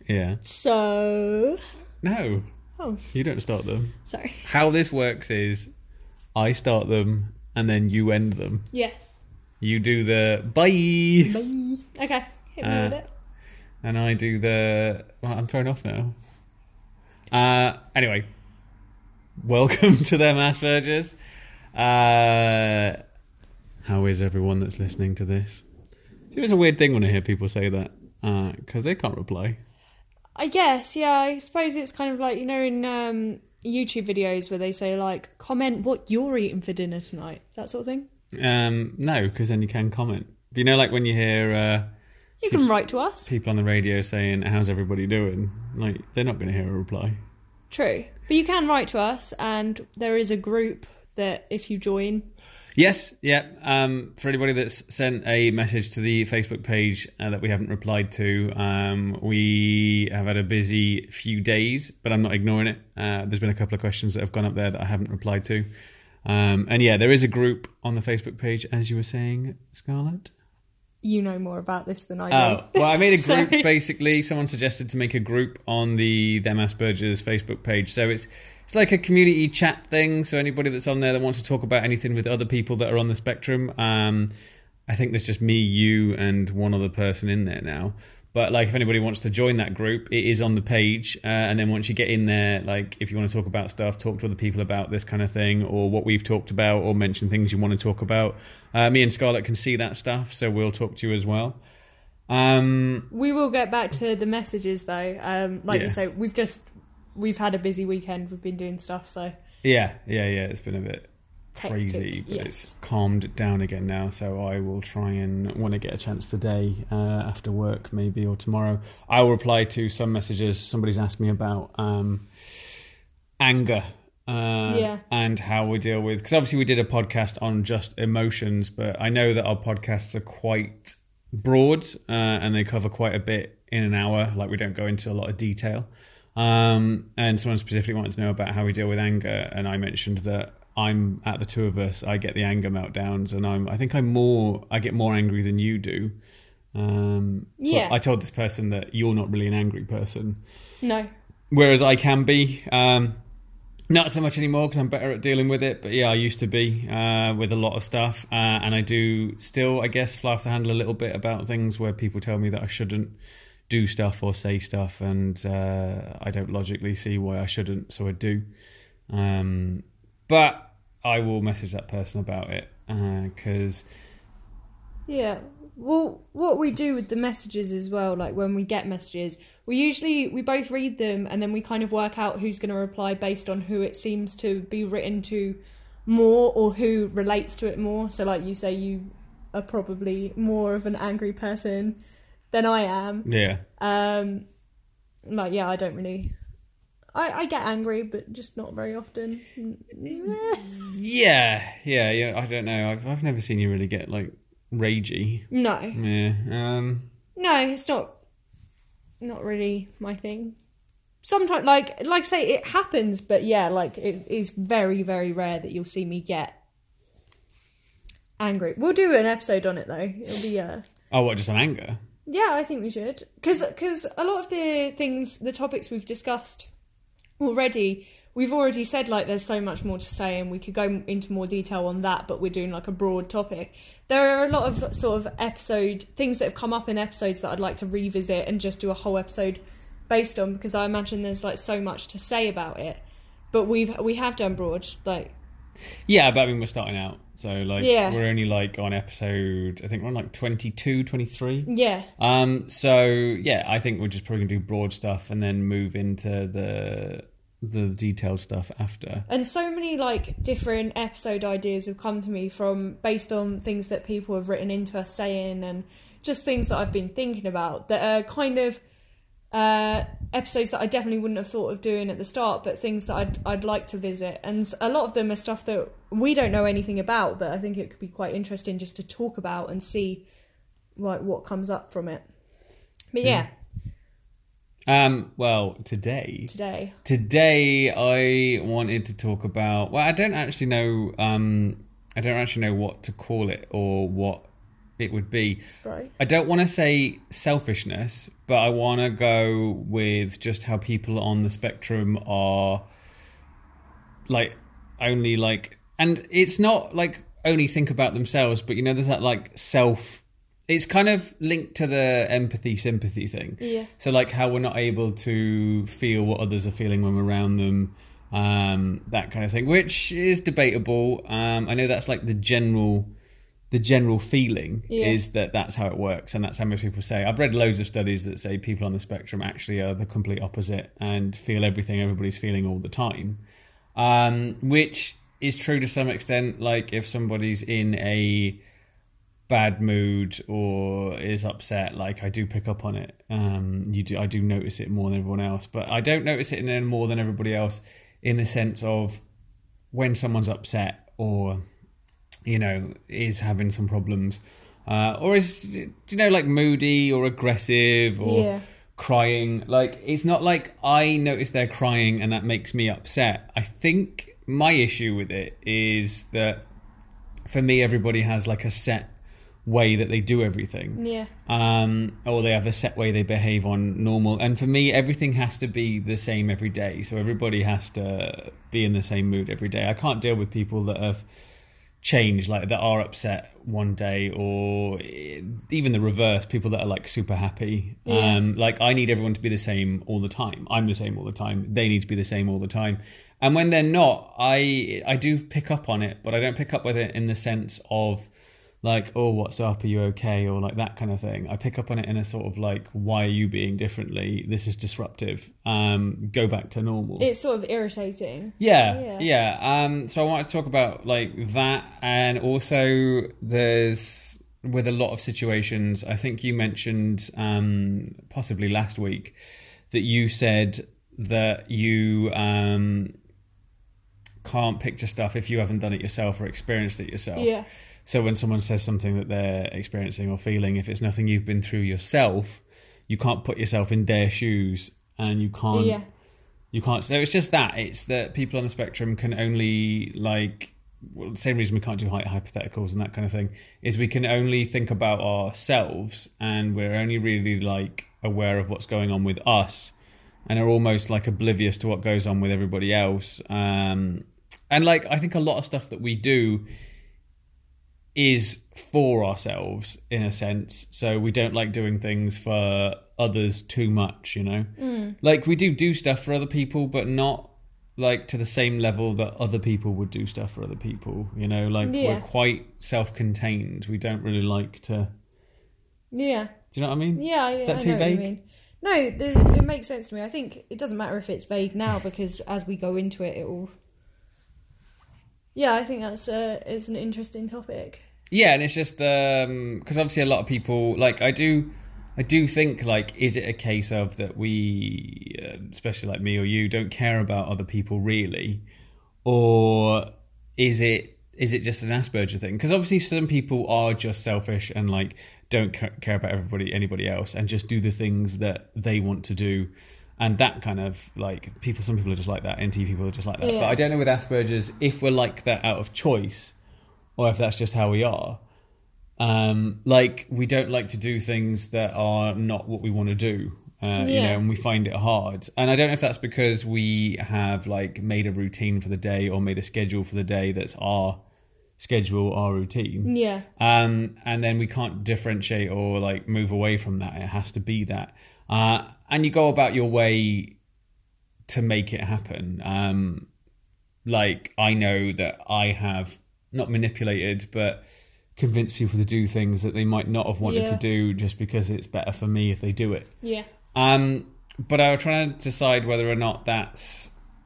Yeah. So... No. Oh. You don't start them. Sorry. How this works is I start them and then you end them. Yes. You do the bye. Bye. Okay. Hit me with it. And I do the... Well, I'm thrown off now. Anyway. Welcome to them Aspergers. How is everyone that's listening to this? It's a weird thing when I hear people say that. Because they can't reply. I guess, yeah. I suppose it's kind of like, you know, in YouTube videos where they say, like, comment what you're eating for dinner tonight. That sort of thing. No, because then you can comment. But you know, like when you hear... you can write to us. People on the radio saying, how's everybody doing? Like, they're not going to hear a reply. True. But you can write to us, and there is a group that if you join... Yes, yeah. For anybody that's sent a message to the Facebook page that we haven't replied to, we have had a busy few days, but I'm not ignoring it. There's been a couple of questions that have gone up there that I haven't replied to. And yeah, there is a group on the Facebook page, as you were saying, Scarlett. You know more about this than I do. Oh, well, I made a group, Sorry. basically. Someone suggested to make a group on the Them Aspergers Facebook page. So it's like a community chat thing. So anybody that's on there that wants to talk about anything with other people that are on the spectrum, I think there's just me, you, and one other person in there now. But like, if anybody wants to join that group, it is on the page. And then once you get in there, like, if you want to talk about stuff, talk to other people about this kind of thing, or what we've talked about, or mention things you want to talk about. Me and Scarlett can see that stuff, so we'll talk to you as well. We will get back to the messages though. Like you say, we've had a busy weekend. We've been doing stuff, so yeah. It's been a bit crazy, hectic, but yes. It's calmed down again now. So I will try and, when I get a chance today, after work maybe, or tomorrow, I will reply to some messages. Somebody's asked me about anger. And how we deal with, because obviously we did a podcast on just emotions, but I know that our podcasts are quite broad and they cover quite a bit in an hour. Like, we don't go into a lot of detail. And someone specifically wanted to know about how we deal with anger, and I mentioned that at the two of us, I get the anger meltdowns, and I get more angry than you do. So I told this person that you're not really an angry person. No. Whereas I can be. Not so much anymore because I'm better at dealing with it. But yeah, I used to be with a lot of stuff. And I do still, I guess, fly off the handle a little bit about things where people tell me that I shouldn't do stuff or say stuff. And I don't logically see why I shouldn't, so I do. But I will message that person about it because... Yeah. Well, what we do with the messages as well, like when we get messages, we both read them and then we kind of work out who's going to reply based on who it seems to be written to more or who relates to it more. So like you say, you are probably more of an angry person than I am. Yeah. I don't really... I get angry, but just not very often. Yeah. I don't know. I've never seen you really get like ragey. No. Yeah. No, it's not really my thing. Sometimes, like I say, it happens, but yeah, like it is very, very rare that you'll see me get angry. We'll do an episode on it though. It'll be Oh, what? Just on anger? Yeah, I think we should, because a lot of the topics we've discussed already, we've already said like there's so much more to say and we could go into more detail on that, but we're doing like a broad topic. There are a lot of sort of things that have come up in episodes that I'd like to revisit and just do a whole episode based on, because I imagine there's like so much to say about it, but we have done broad, like... Yeah, but I mean, we're starting out, so like we're only like on episode, I think we're on like 22, 23. Yeah. So yeah, I think we're just probably gonna do broad stuff and then move into the detailed stuff after. And so many like different episode ideas have come to me based on things that people have written into us saying, and just things that I've been thinking about that are kind of episodes that I definitely wouldn't have thought of doing at the start, but things that I'd like to visit. And a lot of them are stuff that we don't know anything about, but I think it could be quite interesting just to talk about and see like what comes up from it. But yeah. Well, today I wanted to talk about, well, I don't actually know what to call it or what it would be. Right. I don't want to say selfishness, but I want to go with just how people on the spectrum are like only like, and it's not like only think about themselves, but you know, there's that like it's kind of linked to the empathy sympathy thing. Yeah. So like how we're not able to feel what others are feeling when we're around them, that kind of thing, which is debatable. I know that's like the general feeling is that that's how it works, and that's how most people say. I've read loads of studies that say people on the spectrum actually are the complete opposite and feel everything everybody's feeling all the time, which is true to some extent. Like if somebody's in a bad mood or is upset, like I do pick up on it. I do notice it more than everyone else, but I don't notice it in more than everybody else in the sense of when someone's upset or, you know, is having some problems, or is, you know, like moody or aggressive or crying. Like it's not like I notice they're crying and that makes me upset. I think my issue with it is that for me, everybody has like a set way that they do everything, or they have a set way they behave on normal, and for me everything has to be the same every day, so everybody has to be in the same mood every day. I can't deal with people that have changed, like that are upset one day, or even the reverse, people that are like super happy. Like I need everyone to be the same all the time. I'm the same all the time. They need to be the same all the time, and when they're not, I do pick up on it, but I don't pick up with it in the sense of like, oh, what's up? Are you okay? Or like that kind of thing. I pick up on it in a sort of like, why are you being differently? This is disruptive. Go back to normal. It's sort of irritating. Yeah. So I wanted to talk about like that. And also there's, with a lot of situations, I think you mentioned possibly last week that you said that you can't picture stuff if you haven't done it yourself or experienced it yourself. Yeah. So when someone says something that they're experiencing or feeling, if it's nothing you've been through yourself, you can't put yourself in their shoes, and you can't. So it's just that. It's that people on the spectrum can only like, well, the same reason we can't do hypotheticals and that kind of thing is we can only think about ourselves, and we're only really like aware of what's going on with us, and are almost like oblivious to what goes on with everybody else. And like I think a lot of stuff that we do is for ourselves in a sense, so we don't like doing things for others too much, you know. Like we do stuff for other people, but not like to the same level that other people would do stuff for other people, you know. Like we're quite self-contained. We don't really like to do you know what I mean? Is that too vague? What you mean. No, it makes sense to me. I think it doesn't matter if it's vague now, because as we go into it, it will. Yeah, I think that's it's an interesting topic. Yeah, and it's just because obviously a lot of people, like I do think, like, is it a case of that we, especially like me or you, don't care about other people really, or is it just an Asperger thing? Because obviously some people are just selfish and like don't care about anybody else, and just do the things that they want to do. And that kind of like some people are just like that. NT people are just like that. But I don't know with Asperger's if we're like that out of choice, or if that's just how we are. Like we don't like to do things that are not what we want to do. You know, and we find it hard. And I don't know if that's because we have like made a routine for the day, or made a schedule for the day that's our schedule, our routine. Yeah. And then we can't differentiate or like move away from that. It has to be that. And you go about your way to make it happen. Like I know that I have not manipulated, but convinced people to do things that they might not have wanted to do, just because it's better for me if they do it. Yeah. But I was trying to decide whether or not that's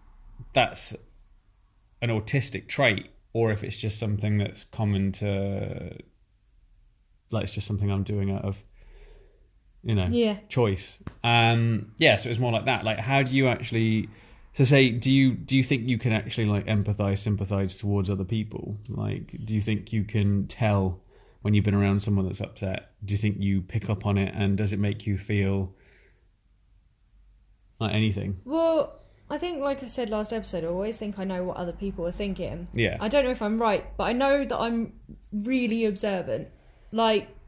an autistic trait, or if it's just something that's common to, like, it's just something I'm doing out of, you know, choice. So it's more like that. Like, how do you actually? So say, do you think you can actually like empathize, sympathize towards other people? Like, do you think you can tell when you've been around someone that's upset? Do you think you pick up on it, and does it make you feel like anything? Well, I think, like I said last episode, I always think I know what other people are thinking. Yeah. I don't know if I'm right, but I know that I'm really observant. Like,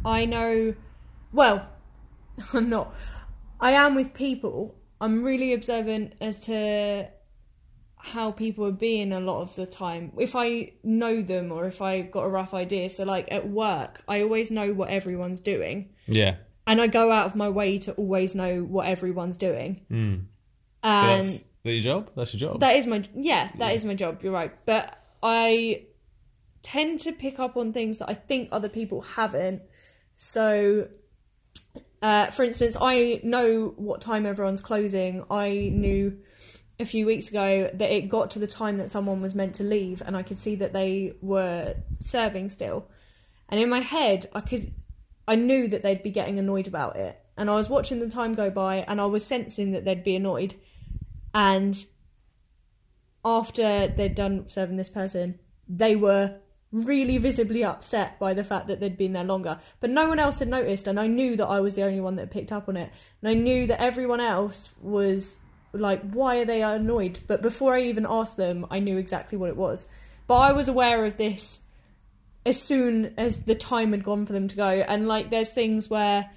I know, well, I'm not. I am with people. I'm really observant as to how people are being a lot of the time. If I know them or if I've got a rough idea. So like at work, I always know what everyone's doing. Yeah. And I go out of my way to always know what everyone's doing. And that's your job? That's your job? That is my job, you're right. But I tend to pick up on things that I think other people haven't. So, for instance, I know what time everyone's closing. I knew a few weeks ago that it got to the time that someone was meant to leave, and I could see that they were serving still. And in my head, I knew that they'd be getting annoyed about it. And I was watching the time go by, and I was sensing that they'd be annoyed. And after they'd done serving this person, they were really visibly upset by the fact that they'd been there longer. But no one else had noticed, and I knew that I was the only one that picked up on it. And I knew that everyone else was like, why are they annoyed? But before I even asked them, I knew exactly what it was. But I was aware of this as soon as the time had gone for them to go. And like, there's things where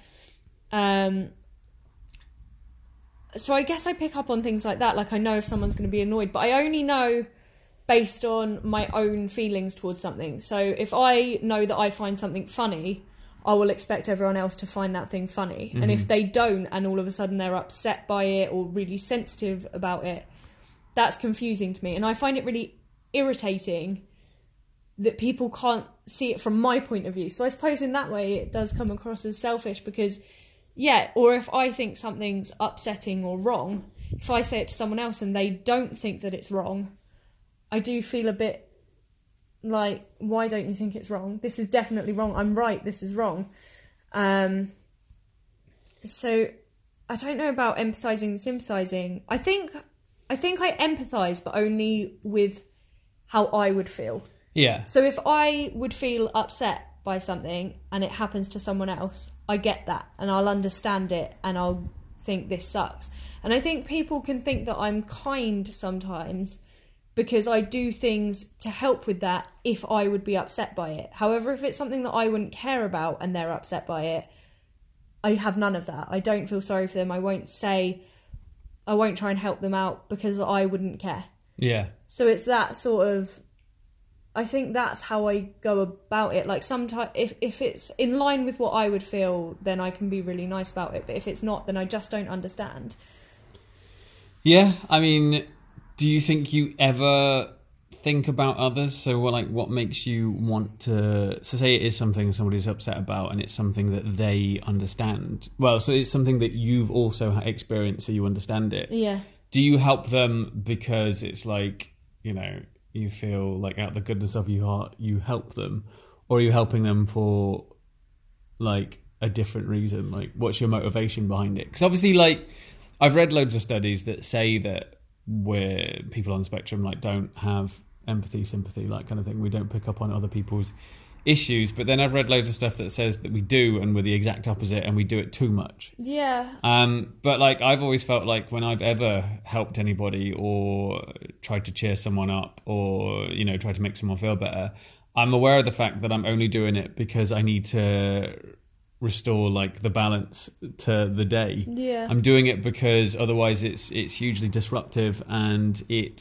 so I guess I pick up on things like that. Like, I know if someone's going to be annoyed, but I only know based on my own feelings towards something. So if I know that I find something funny, I will expect everyone else to find that thing funny. Mm-hmm. And if they don't, and all of a sudden they're upset by it or really sensitive about it, that's confusing to me. And I find it really irritating that people can't see it from my point of view. So I suppose in that way it does come across as selfish, because or if I think something's upsetting or wrong, if I say it to someone else and they don't think that it's wrong, I do feel a bit like, why don't you think it's wrong? This is definitely wrong. I'm right. This is wrong. So I don't know about empathising and sympathising. I think I empathise, but only with how I would feel. Yeah. So if I would feel upset by something and it happens to someone else, I get that and I'll understand it and I'll think this sucks. And I think people can think that I'm kind sometimes because I do things to help with that if I would be upset by it. However, if it's something that I wouldn't care about and they're upset by it, I have none of that. I don't feel sorry for them. I won't try and help them out because I wouldn't care. Yeah. So it's that sort of, I think that's how I go about it. Like, sometimes if it's in line with what I would feel, then I can be really nice about it. But if it's not, then I just don't understand. Yeah, I mean, do you think you ever think about others? So what makes you want to... So say it is something somebody's upset about and it's something that they understand. Well, so it's something that you've also experienced, so you understand it. Yeah. Do you help them because it's like, you feel like out of the goodness of your heart you help them, or are you helping them for like a different reason? Like, what's your motivation behind it? Because obviously, like, I've read loads of studies that say that we're people on the spectrum like don't have empathy, sympathy, like kind of thing. We don't pick up on other people's issues. But then I've read loads of stuff that says that we do, and we're the exact opposite, and we do it too much. Yeah. But like, I've always felt like when I've ever helped anybody or tried to cheer someone up or, tried to make someone feel better, I'm aware of the fact that I'm only doing it because I need to restore like the balance to the day. Yeah. I'm doing it because otherwise it's hugely disruptive, and it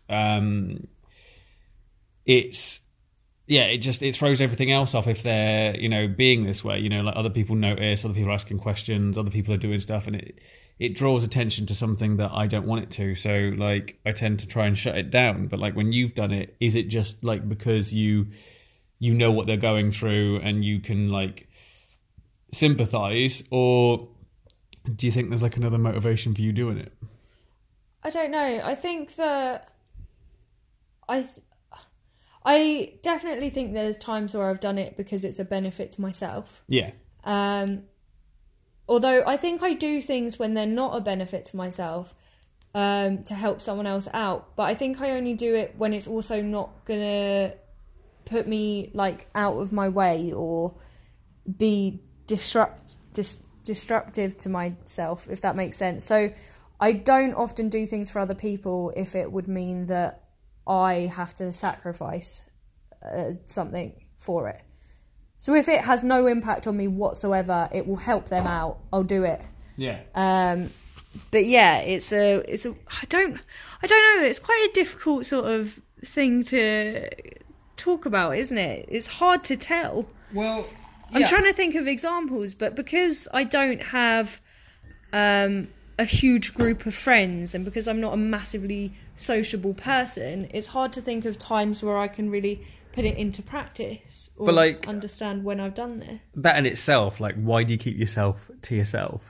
throws everything else off if they're, being this way, like other people notice, other people are asking questions, other people are doing stuff, and it draws attention to something that I don't want it to. So like, I tend to try and shut it down. But like, when you've done it, is it just like because you know what they're going through and you can like sympathize, or do you think there's like another motivation for you doing it? I don't know. I think that I definitely think there's times where I've done it because it's a benefit to myself. Yeah. Although I think I do things when they're not a benefit to myself to help someone else out. But I think I only do it when it's also not going to put me like out of my way or be destructive to myself, if that makes sense. So I don't often do things for other people if it would mean that I have to sacrifice something for it. So if it has no impact on me whatsoever, it will help them out, I'll do it. Yeah. But yeah, it's a I don't know, it's quite a difficult sort of thing to talk about, isn't it? It's hard to tell. Well, I'm trying to think of examples, but because I don't have a huge group of friends, and because I'm not a massively sociable person, it's hard to think of times where I can really put it into practice or understand when I've done this. That in itself, like, why do you keep yourself to yourself?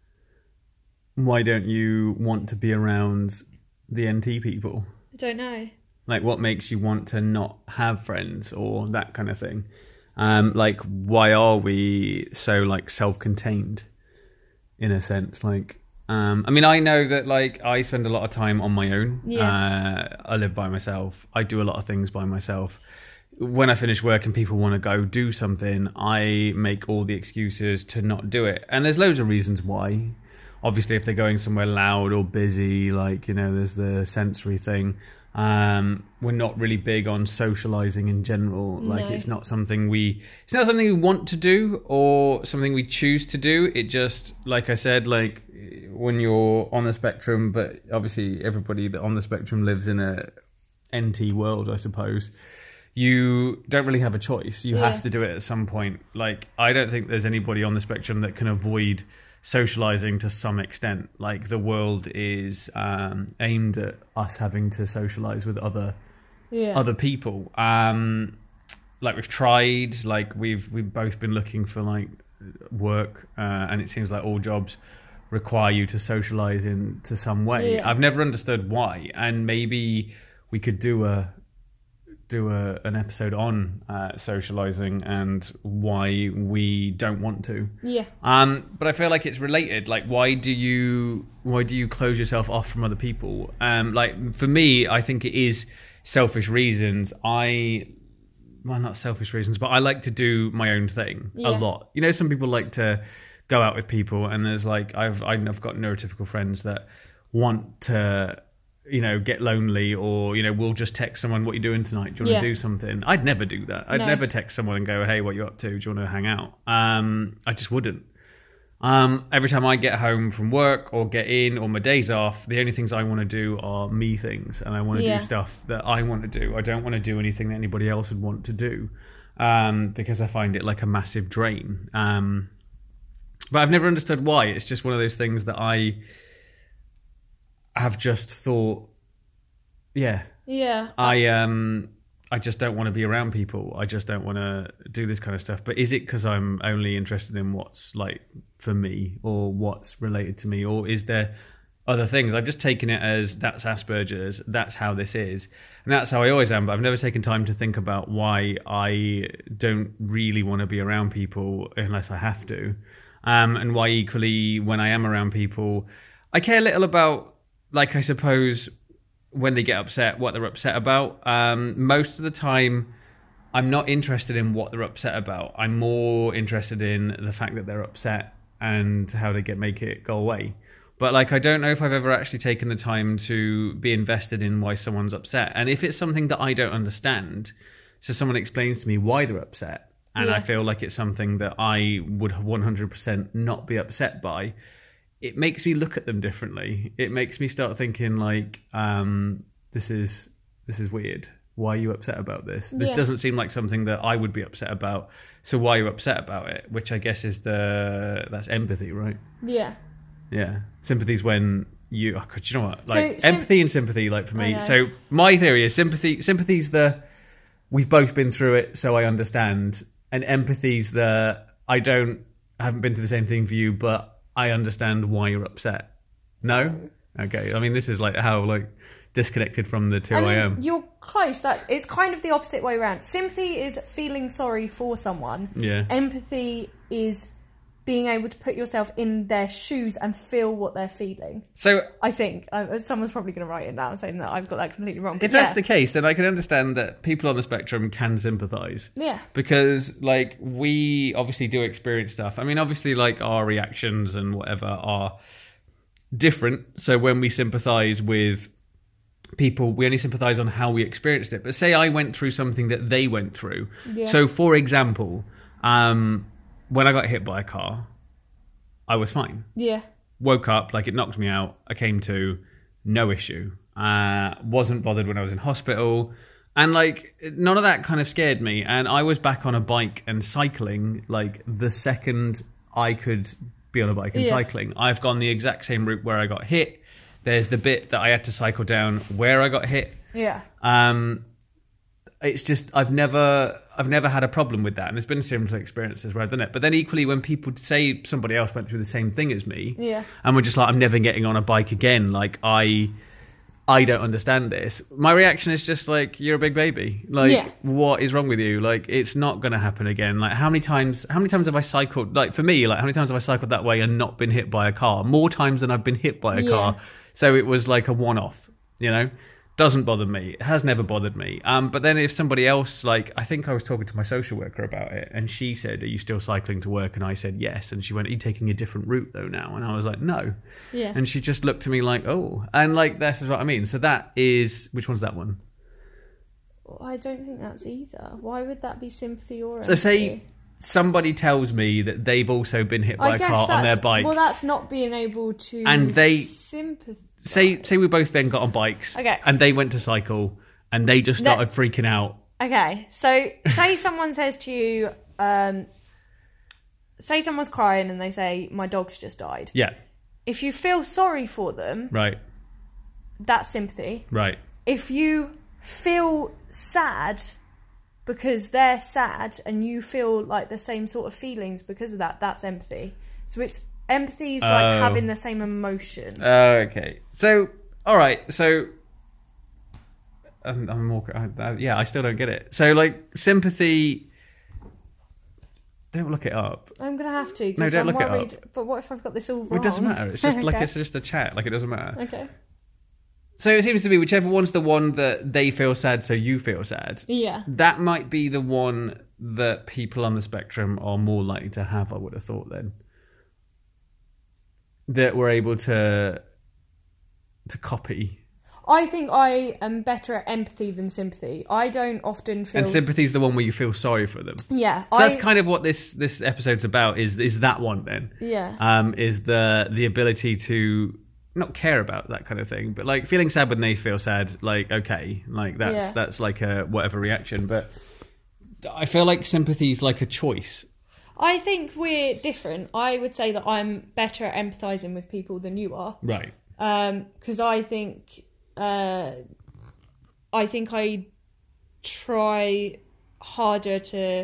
Why don't you want to be around the NT people? I don't know. Like, what makes you want to not have friends or that kind of thing? Like, why are we so, like, self-contained in a sense? Like, I mean, I know that, like, I spend a lot of time on my own. Yeah. I live by myself. I do a lot of things by myself. When I finish work and people want to go do something, I make all the excuses to not do it. And there's loads of reasons why. Obviously, if they're going somewhere loud or busy, like, you know, there's the sensory thing. We're not really big on socializing in general. Like, it's not something we want to do or something we choose to do. It just, like I said, like, when you're on the spectrum, but obviously everybody that on the spectrum lives in a NT world, I suppose, you don't really have a choice. You have to do it at some point. Like, I don't think there's anybody on the spectrum that can avoid socializing to some extent. Like, the world is aimed at us having to socialize with other people. Like, we've tried, like, we've both been looking for, like, work, and it seems like all jobs require you to socialize in to some way. I've never understood why, and maybe we could do an episode on socializing and why we don't want to. But I feel like it's related. Like, why do you close yourself off from other people? Like, for me, I think it is selfish reasons. Well, not selfish reasons, but I like to do my own thing a lot. You know, some people like to go out with people, and there's like, I've got neurotypical friends that want to, you know, get lonely, or, you know, we'll just text someone, what are you doing tonight? Do you want to do something? I'd never do that. I'd never text someone and go, hey, what are you up to? Do you want to hang out? I just wouldn't. Every time I get home from work or get in or my days off, the only things I want to do are me things, and I want to do stuff that I want to do. I don't want to do anything that anybody else would want to do, because I find it like a massive drain. But I've never understood why. It's just one of those things that I have just thought, I just don't want to be around people. I just don't want to do this kind of stuff. But is it because I'm only interested in what's, like, for me, or what's related to me, or is there other things? I've just taken it as that's Asperger's, that's how this is, and that's how I always am. But I've never taken time to think about why I don't really want to be around people unless I have to, and why equally when I am around people, I care little about, like, I suppose, when they get upset, what they're upset about. Most of the time, I'm not interested in what they're upset about. I'm more interested in the fact that they're upset and how they make it go away. But, like, I don't know if I've ever actually taken the time to be invested in why someone's upset. And if it's something that I don't understand, so someone explains to me why they're upset, and I feel like it's something that I would 100% not be upset by, it makes me look at them differently. It makes me start thinking, like, this is weird. Why are you upset about this? This doesn't seem like something that I would be upset about. So why are you upset about it? Which I guess is that's empathy, right? Yeah. Yeah. Sympathy's when you... Oh God, you know what? Like, empathy and sympathy, like, for me. So my theory is sympathy's we've both been through it, so I understand. And empathy's I haven't been through the same thing for you, but I understand why you're upset. No? Okay. I mean, this is, like, how, like, disconnected from the two I am. You're close. That it's kind of the opposite way around. Sympathy is feeling sorry for someone. Yeah. Empathy is being able to put yourself in their shoes and feel what they're feeling. So I think someone's probably going to write it down saying that I've got that completely wrong. If that's the case, then I can understand that people on the spectrum can sympathise. Yeah. Because, like, we obviously do experience stuff. I mean, obviously, like, our reactions and whatever are different. So when we sympathise with people, we only sympathise on how we experienced it. But say I went through something that they went through. Yeah. So, for example, When I got hit by a car, I was fine. Yeah. Woke up, like it knocked me out. I came to, no issue. Wasn't bothered when I was in hospital. And like none of that kind of scared me. And I was back on a bike and cycling like the second I could be on a bike and cycling. I've gone the exact same route where I got hit. There's the bit that I had to cycle down where I got hit. Yeah. It's just I've never had a problem with that, and there's been similar experiences where I've done it. But then equally, when people say somebody else went through the same thing as me, and we're just like, I'm never getting on a bike again. Like I don't understand this. My reaction is just like, you're a big baby. Like, what is wrong with you? Like, it's not going to happen again. Like, how many times have I cycled? Like for me, like how many times have I cycled that way and not been hit by a car? More times than I've been hit by a car. So it was like a one-off. You know. Doesn't bother me. It has never bothered me. But then if somebody else, like, I think I was talking to my social worker about it, and she said, are you still cycling to work? And I said, yes. And she went, are you taking a different route though now? And I was like, no. Yeah. And she just looked at me like, oh. And like, that's what I mean. So that is, which one's that one? I don't think that's either. Why would that be sympathy or So empathy? say somebody tells me that they've also been hit by a car on their bike. Well, that's not being able to and they sympathise. Say we both then got on bikes, and they went to cycle, and they just started freaking out. Okay, so say someone says to you, say someone's crying and they say, my dog's just died. Yeah. If you feel sorry for them, right, that's sympathy. Right. If you feel sad because they're sad and you feel like the same sort of feelings because of that, that's empathy. So it's empathy is like having the same emotion. Okay. So, all right. So, I'm more. I still don't get it. So, like, sympathy. Don't look it up. I'm gonna have to. No, don't look worried, it up. But what if I've got this all wrong? Well, it doesn't matter. It's just okay. like it's just a chat. Like it doesn't matter. Okay. So it seems to be whichever one's the one that they feel sad, so you feel sad. Yeah. That might be the one that people on the spectrum are more likely to have. I would have thought then. That we're able to copy. I think I am better at empathy than sympathy. I don't often feel... And sympathy's the one where you feel sorry for them. Yeah. So that's kind of what this episode's about, is that one then. Yeah. Is the ability to not care about that kind of thing, but like feeling sad when they feel sad, like, okay, like that's like a whatever reaction. But I feel like sympathy's like a choice. I think we're different. I would say that I'm better at empathising with people than you are. Right. Because I think I try harder to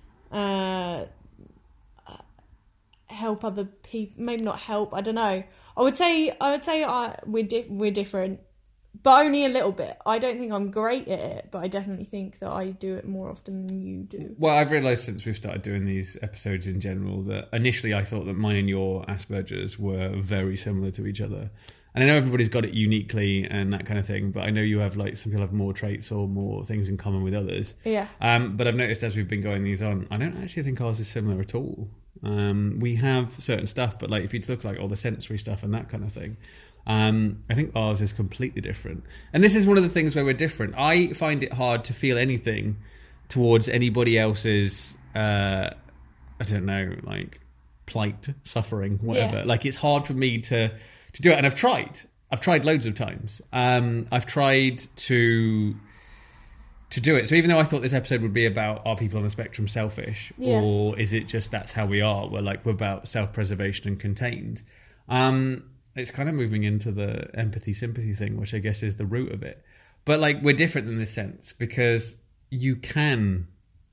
help other people. Maybe not help. I don't know. I would say we're different, but only a little bit. I don't think I'm great at it, but I definitely think that I do it more often than you do. Well, I've realised since we've started doing these episodes in general that initially I thought that mine and your Asperger's were very similar to each other. And I know everybody's got it uniquely and that kind of thing, but I know you have, like, some people have more traits or more things in common with others. Yeah. But I've noticed as we've been going these on, I don't actually think ours is similar at all. We have certain stuff, but like if you look like all the sensory stuff and that kind of thing, I think ours is completely different. And this is one of the things where we're different. I find it hard to feel anything towards anybody else's, I don't know, like plight, suffering, whatever. Yeah. Like it's hard for me to do it. And I've tried loads of times. I've tried to do it. So even though I thought this episode would be about are people on the spectrum selfish, or is it just that's how we are? We're about self-preservation and contained. It's kind of moving into the empathy sympathy thing, which I guess is the root of it. But like we're different in this sense because you can,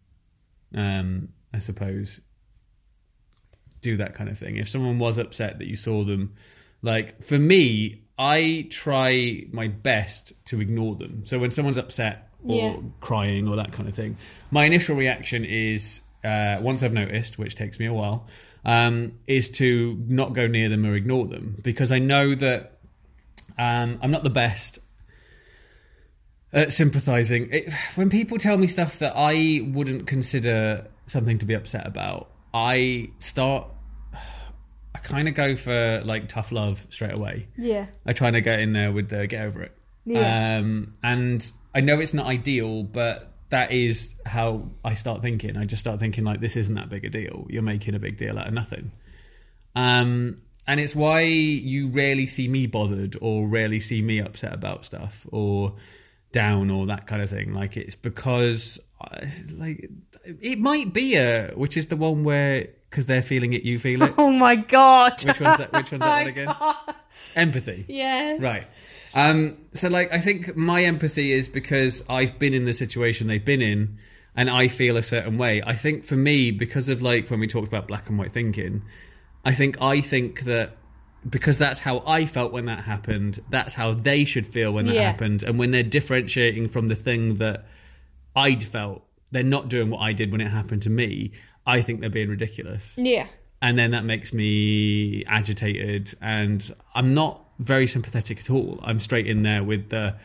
I suppose, do that kind of thing. If someone was upset that you saw them, like for me, I try my best to ignore them. So when someone's upset or crying or that kind of thing, my initial reaction is, once I've noticed, which takes me a while, is to not go near them or ignore them, because I know that I'm not the best at sympathising. When people tell me stuff that I wouldn't consider something to be upset about, I kind of go for like tough love straight away. Yeah. I try to get in there with the get over it. Yeah. And I know it's not ideal, but that is how I start thinking. I just start thinking like, this isn't that big a deal. You're making a big deal out of nothing. And it's why you rarely see me bothered or rarely see me upset about stuff or down or that kind of thing. Like, it's because like it might be which is the one where, because they're feeling it, you feel it. Oh my God. Which one's that one again? God. Empathy. Yes. Right. So like, I think my empathy is because I've been in the situation they've been in and I feel a certain way. I think for me, because of like when we talked about black and white thinking, I think that because that's how I felt when that happened, that's how they should feel when that happened. And when they're differentiating from the thing that I'd felt, they're not doing what I did when it happened to me. I think they're being ridiculous. Yeah. And then that makes me agitated, and I'm not very sympathetic at all. I'm straight in there with the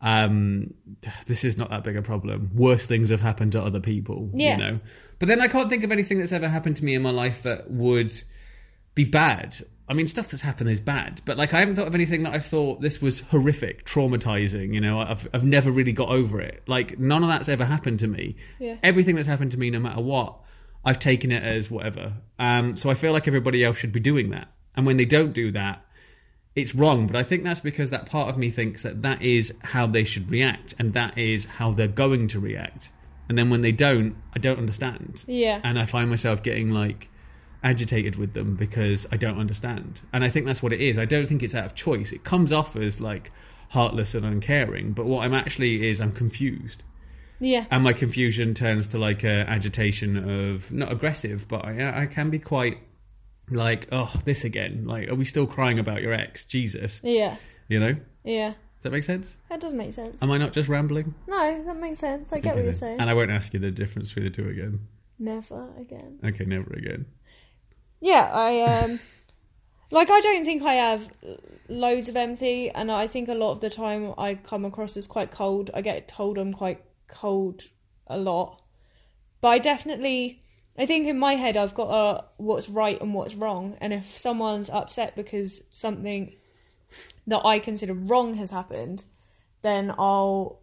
this is not that big a problem. Worse things have happened to other people, you know. But then I can't think of anything that's ever happened to me in my life that would be bad. I mean, stuff that's happened is bad, but like, I haven't thought of anything that I've thought this was horrific, traumatizing, you know. I've never really got over it. Like, none of that's ever happened to me. Yeah. Everything that's happened to me, no matter what, I've taken it as whatever. So I feel like everybody else should be doing that. And when they don't do that, it's wrong. But I think that's because that part of me thinks that is how they should react, and that is how they're going to react. And then when they don't, I don't understand. Yeah. And I find myself getting like agitated with them because I don't understand. And I think that's what it is. I don't think it's out of choice. It comes off as like heartless and uncaring, but what I'm actually is, I'm confused. Yeah. And my confusion turns to like a agitation of, not aggressive, but I can be quite like, oh, this again. Like, are we still crying about your ex? Jesus. Yeah. You know? Yeah. Does that make sense? That does make sense. Am I not just rambling? No, that makes sense. I get what you're saying. And I won't ask you the difference between the two again. Never again. Okay, never again. Yeah, I like, I don't think I have loads of empathy, and I think a lot of the time I come across as quite cold. I get told I'm quite cold a lot. But I think in my head I've got what's right and what's wrong, and if someone's upset because something that I consider wrong has happened, then I'll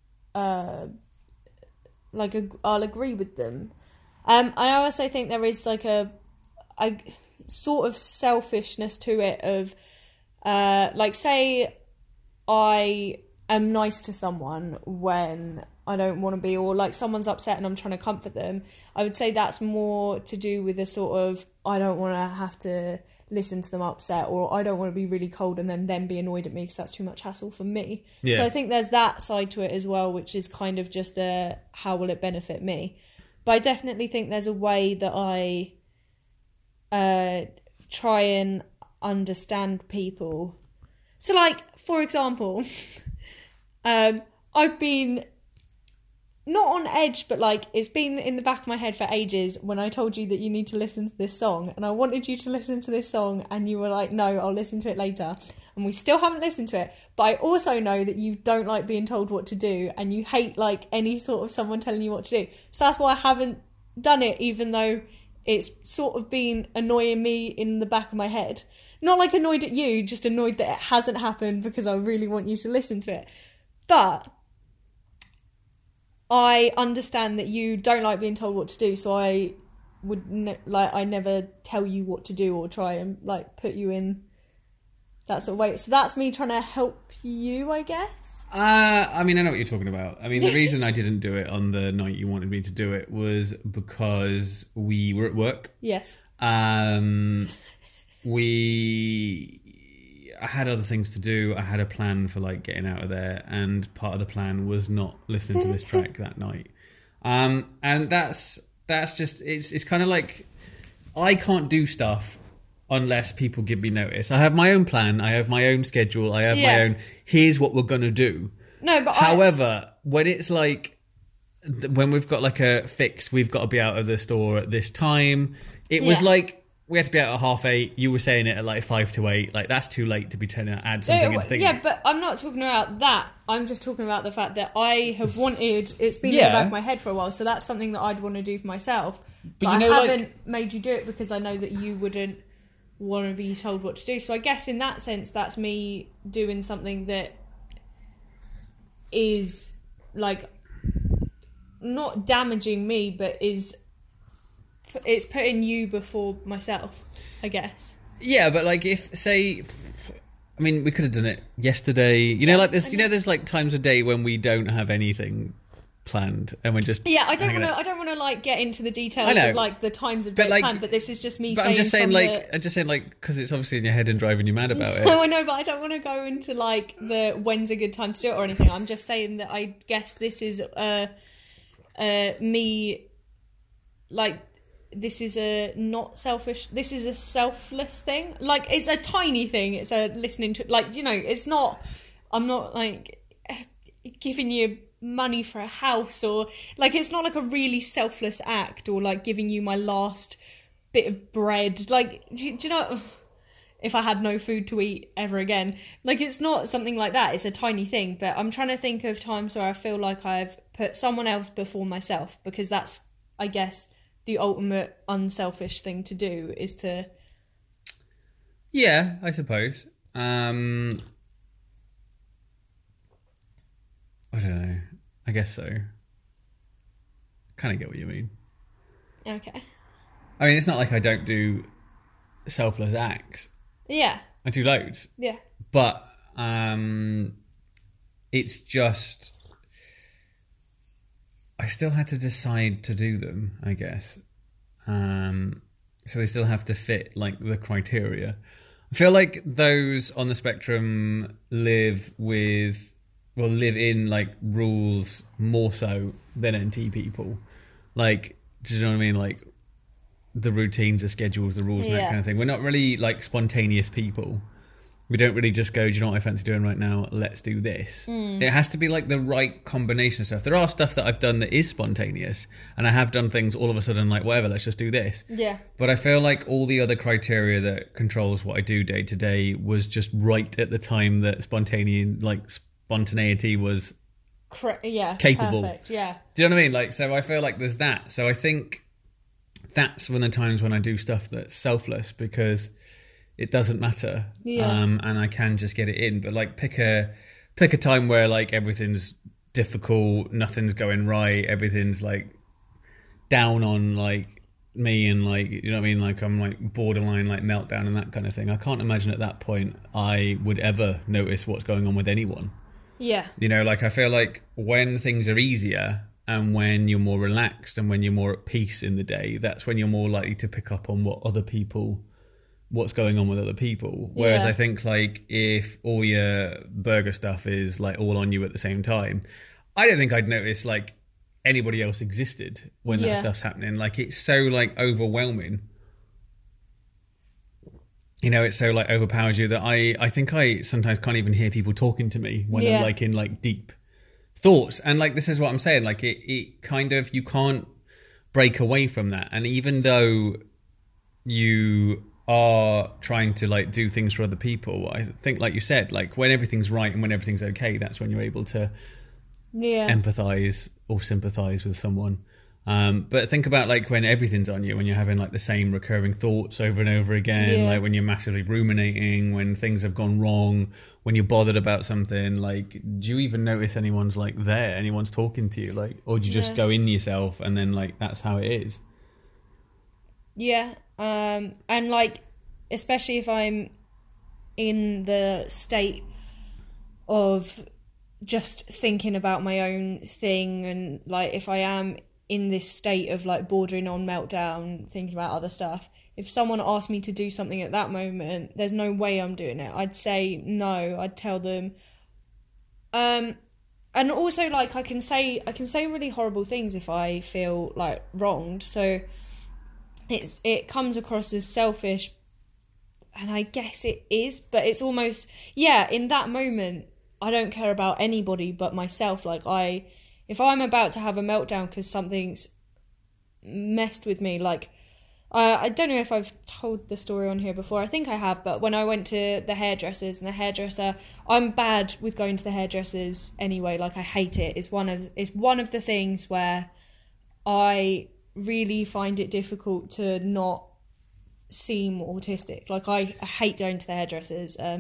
agree with them. I also think there is like a sort of selfishness to it of like, say I am nice to someone when I don't want to be, or like someone's upset and I'm trying to comfort them. I would say that's more to do with a sort of, I don't want to have to listen to them upset, or I don't want to be really cold and then them be annoyed at me because that's too much hassle for me. Yeah. So I think there's that side to it as well, which is kind of just how will it benefit me? But I definitely think there's a way that I try and understand people. So like, for example, I've been not on edge, but like, it's been in the back of my head for ages when I told you that you need to listen to this song, and I wanted you to listen to this song, and you were like, no, I'll listen to it later, and we still haven't listened to it. But I also know that you don't like being told what to do, and you hate like any sort of someone telling you what to do. So that's why I haven't done it, even though it's sort of been annoying me in the back of my head. Not like annoyed at you, just annoyed that it hasn't happened because I really want you to listen to it. But I understand that you don't like being told what to do, so I would I never tell you what to do or try and like put you in that sort of way. So that's me trying to help you, I guess. I mean, I know what you're talking about. I mean, the reason I didn't do it on the night you wanted me to do it was because we were at work. Yes. I had other things to do. I had a plan for like getting out of there, and part of the plan was not listening to this track that night. And that's just, it's kind of like, I can't do stuff unless people give me notice. I have my own plan. I have my own schedule. I have my own, here's what we're going to do. No, but however, when it's like, when we've got like a fix, we've got to be out of the store at this time. It was like, we had to be out at 8:30. You were saying it at like 5 to 8. Like, that's too late to be trying to add something into things. Yeah, but I'm not talking about that. I'm just talking about the fact that I have wanted, it's been in the back of my head for a while, so that's something that I'd want to do for myself. But I haven't made you do it because I know that you wouldn't want to be told what to do. So I guess in that sense, that's me doing something that is like not damaging me, but it's putting you before myself, I guess. Yeah, but like if, say, I mean, we could have done it yesterday. You know, like there's like times a day when we don't have anything planned and we're just I don't want to like get into the details of like the times of day planned, but this is just me saying. I'm just saying like because it's obviously in your head and driving you mad about it. No, I know, but I don't want to go into like the when's a good time to do it or anything. I'm just saying that I guess this is me, like, this is a not selfish, this is a selfless thing. Like, it's a tiny thing, it's a listening to, like, you know, it's not, I'm not like giving you money for a house, or like, it's not like a really selfless act, or like giving you my last bit of bread. Like, do you know, if I had no food to eat ever again, like, it's not something like that. It's a tiny thing, but I'm trying to think of times where I feel like I've put someone else before myself, because that's, I guess, the ultimate unselfish thing to do, is to... Yeah, I suppose. I don't know. I guess so. Kind of get what you mean. Okay. I mean, it's not like I don't do selfless acts. Yeah. I do loads. Yeah. But it's just... I still had to decide to do them, I guess. So they still have to fit, like, the criteria. I feel like those on the spectrum live in, like, rules more so than NT people. Like, do you know what I mean? Like, the routines, the schedules, the rules and that kind of thing. We're not really, like, spontaneous people. We don't really just go, do you know what I fancy doing right now? Let's do this. It has to be like the right combination of stuff. There are stuff that I've done that is spontaneous, and I have done things all of a sudden like, whatever, let's just do this. Yeah. But I feel like all the other criteria that controls what I do day to day was just right at the time that spontaneity was capable. Perfect, yeah. Do you know what I mean? Like, so I feel like there's that. So I think that's when the times when I do stuff that's selfless, because it doesn't matter, and I can just get it in. But like, pick a time where like everything's difficult, nothing's going right, everything's like down on like me, and like, you know what I mean, like I'm like borderline like meltdown and that kind of thing. I can't imagine at that point I would ever notice what's going on with anyone. Yeah, you know, like I feel like when things are easier and when you're more relaxed and when you're more at peace in the day, that's when you're more likely to pick up on what's going on with other people. Whereas I think like if all your burger stuff is like all on you at the same time, I don't think I'd notice like anybody else existed when that stuff's happening. Like, it's so like overwhelming, you know, it so like overpowers you that I think I sometimes can't even hear people talking to me when I'm like in like deep thoughts. And like, this is what I'm saying, like it kind of, you can't break away from that. And even though you are trying to like do things for other people, I think, like you said, like when everything's right and when everything's okay, that's when you're able to empathize or sympathize with someone. But think about like when everything's on you, when you're having like the same recurring thoughts over and over again, like when you're massively ruminating, when things have gone wrong, when you're bothered about something, like, do you even notice anyone's like there, anyone's talking to you, like, or do you just go in yourself and then like that's how it is? And like, especially if I'm in the state of just thinking about my own thing, and like if I am in this state of like bordering on meltdown, thinking about other stuff, if someone asked me to do something at that moment, there's no way I'm doing it. I'd say no. I'd tell them. And also, like, I can say really horrible things if I feel like wronged. So it comes across as selfish, and I guess it is, but it's almost, in that moment I don't care about anybody but myself. Like, if I'm about to have a meltdown because something's messed with me, like, I don't know if I've told the story on here before. I think I have, but when I went to the hairdressers, and the hairdresser, I'm bad with going to the hairdressers anyway. Like, I hate it. It's one of the things where I really find it difficult to not seem autistic. Like, I hate going to the hairdressers.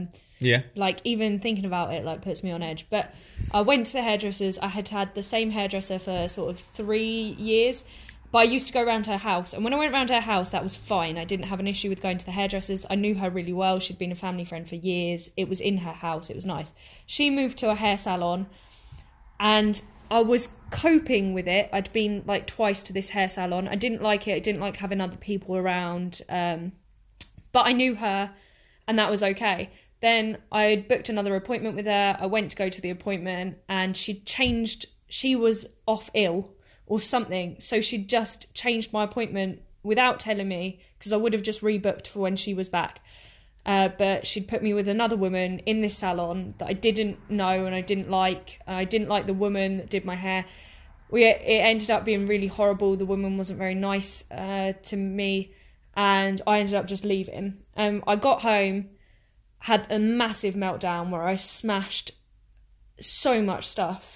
Yeah. Like, even thinking about it, like, puts me on edge. But I went to the hairdressers. I had the same hairdresser for sort of 3 years. But I used to go around to her house. And when I went around to her house, that was fine. I didn't have an issue with going to the hairdressers. I knew her really well. She'd been a family friend for years. It was in her house. It was nice. She moved to a hair salon. And I was coping with it. I'd been, like, twice to this hair salon. I didn't like it. I didn't like having other people around. But I knew her. And that was okay. Then I booked another appointment with her. I went to go to the appointment. And she'd changed. She was off ill or something, so she just changed my appointment without telling me, because I would have just rebooked for when she was back. But she'd put me with another woman in this salon that I didn't know and I didn't like. I didn't like the woman that did my hair. It ended up being really horrible. The woman wasn't very nice to me, and I ended up just leaving. I got home, had a massive meltdown where I smashed so much stuff,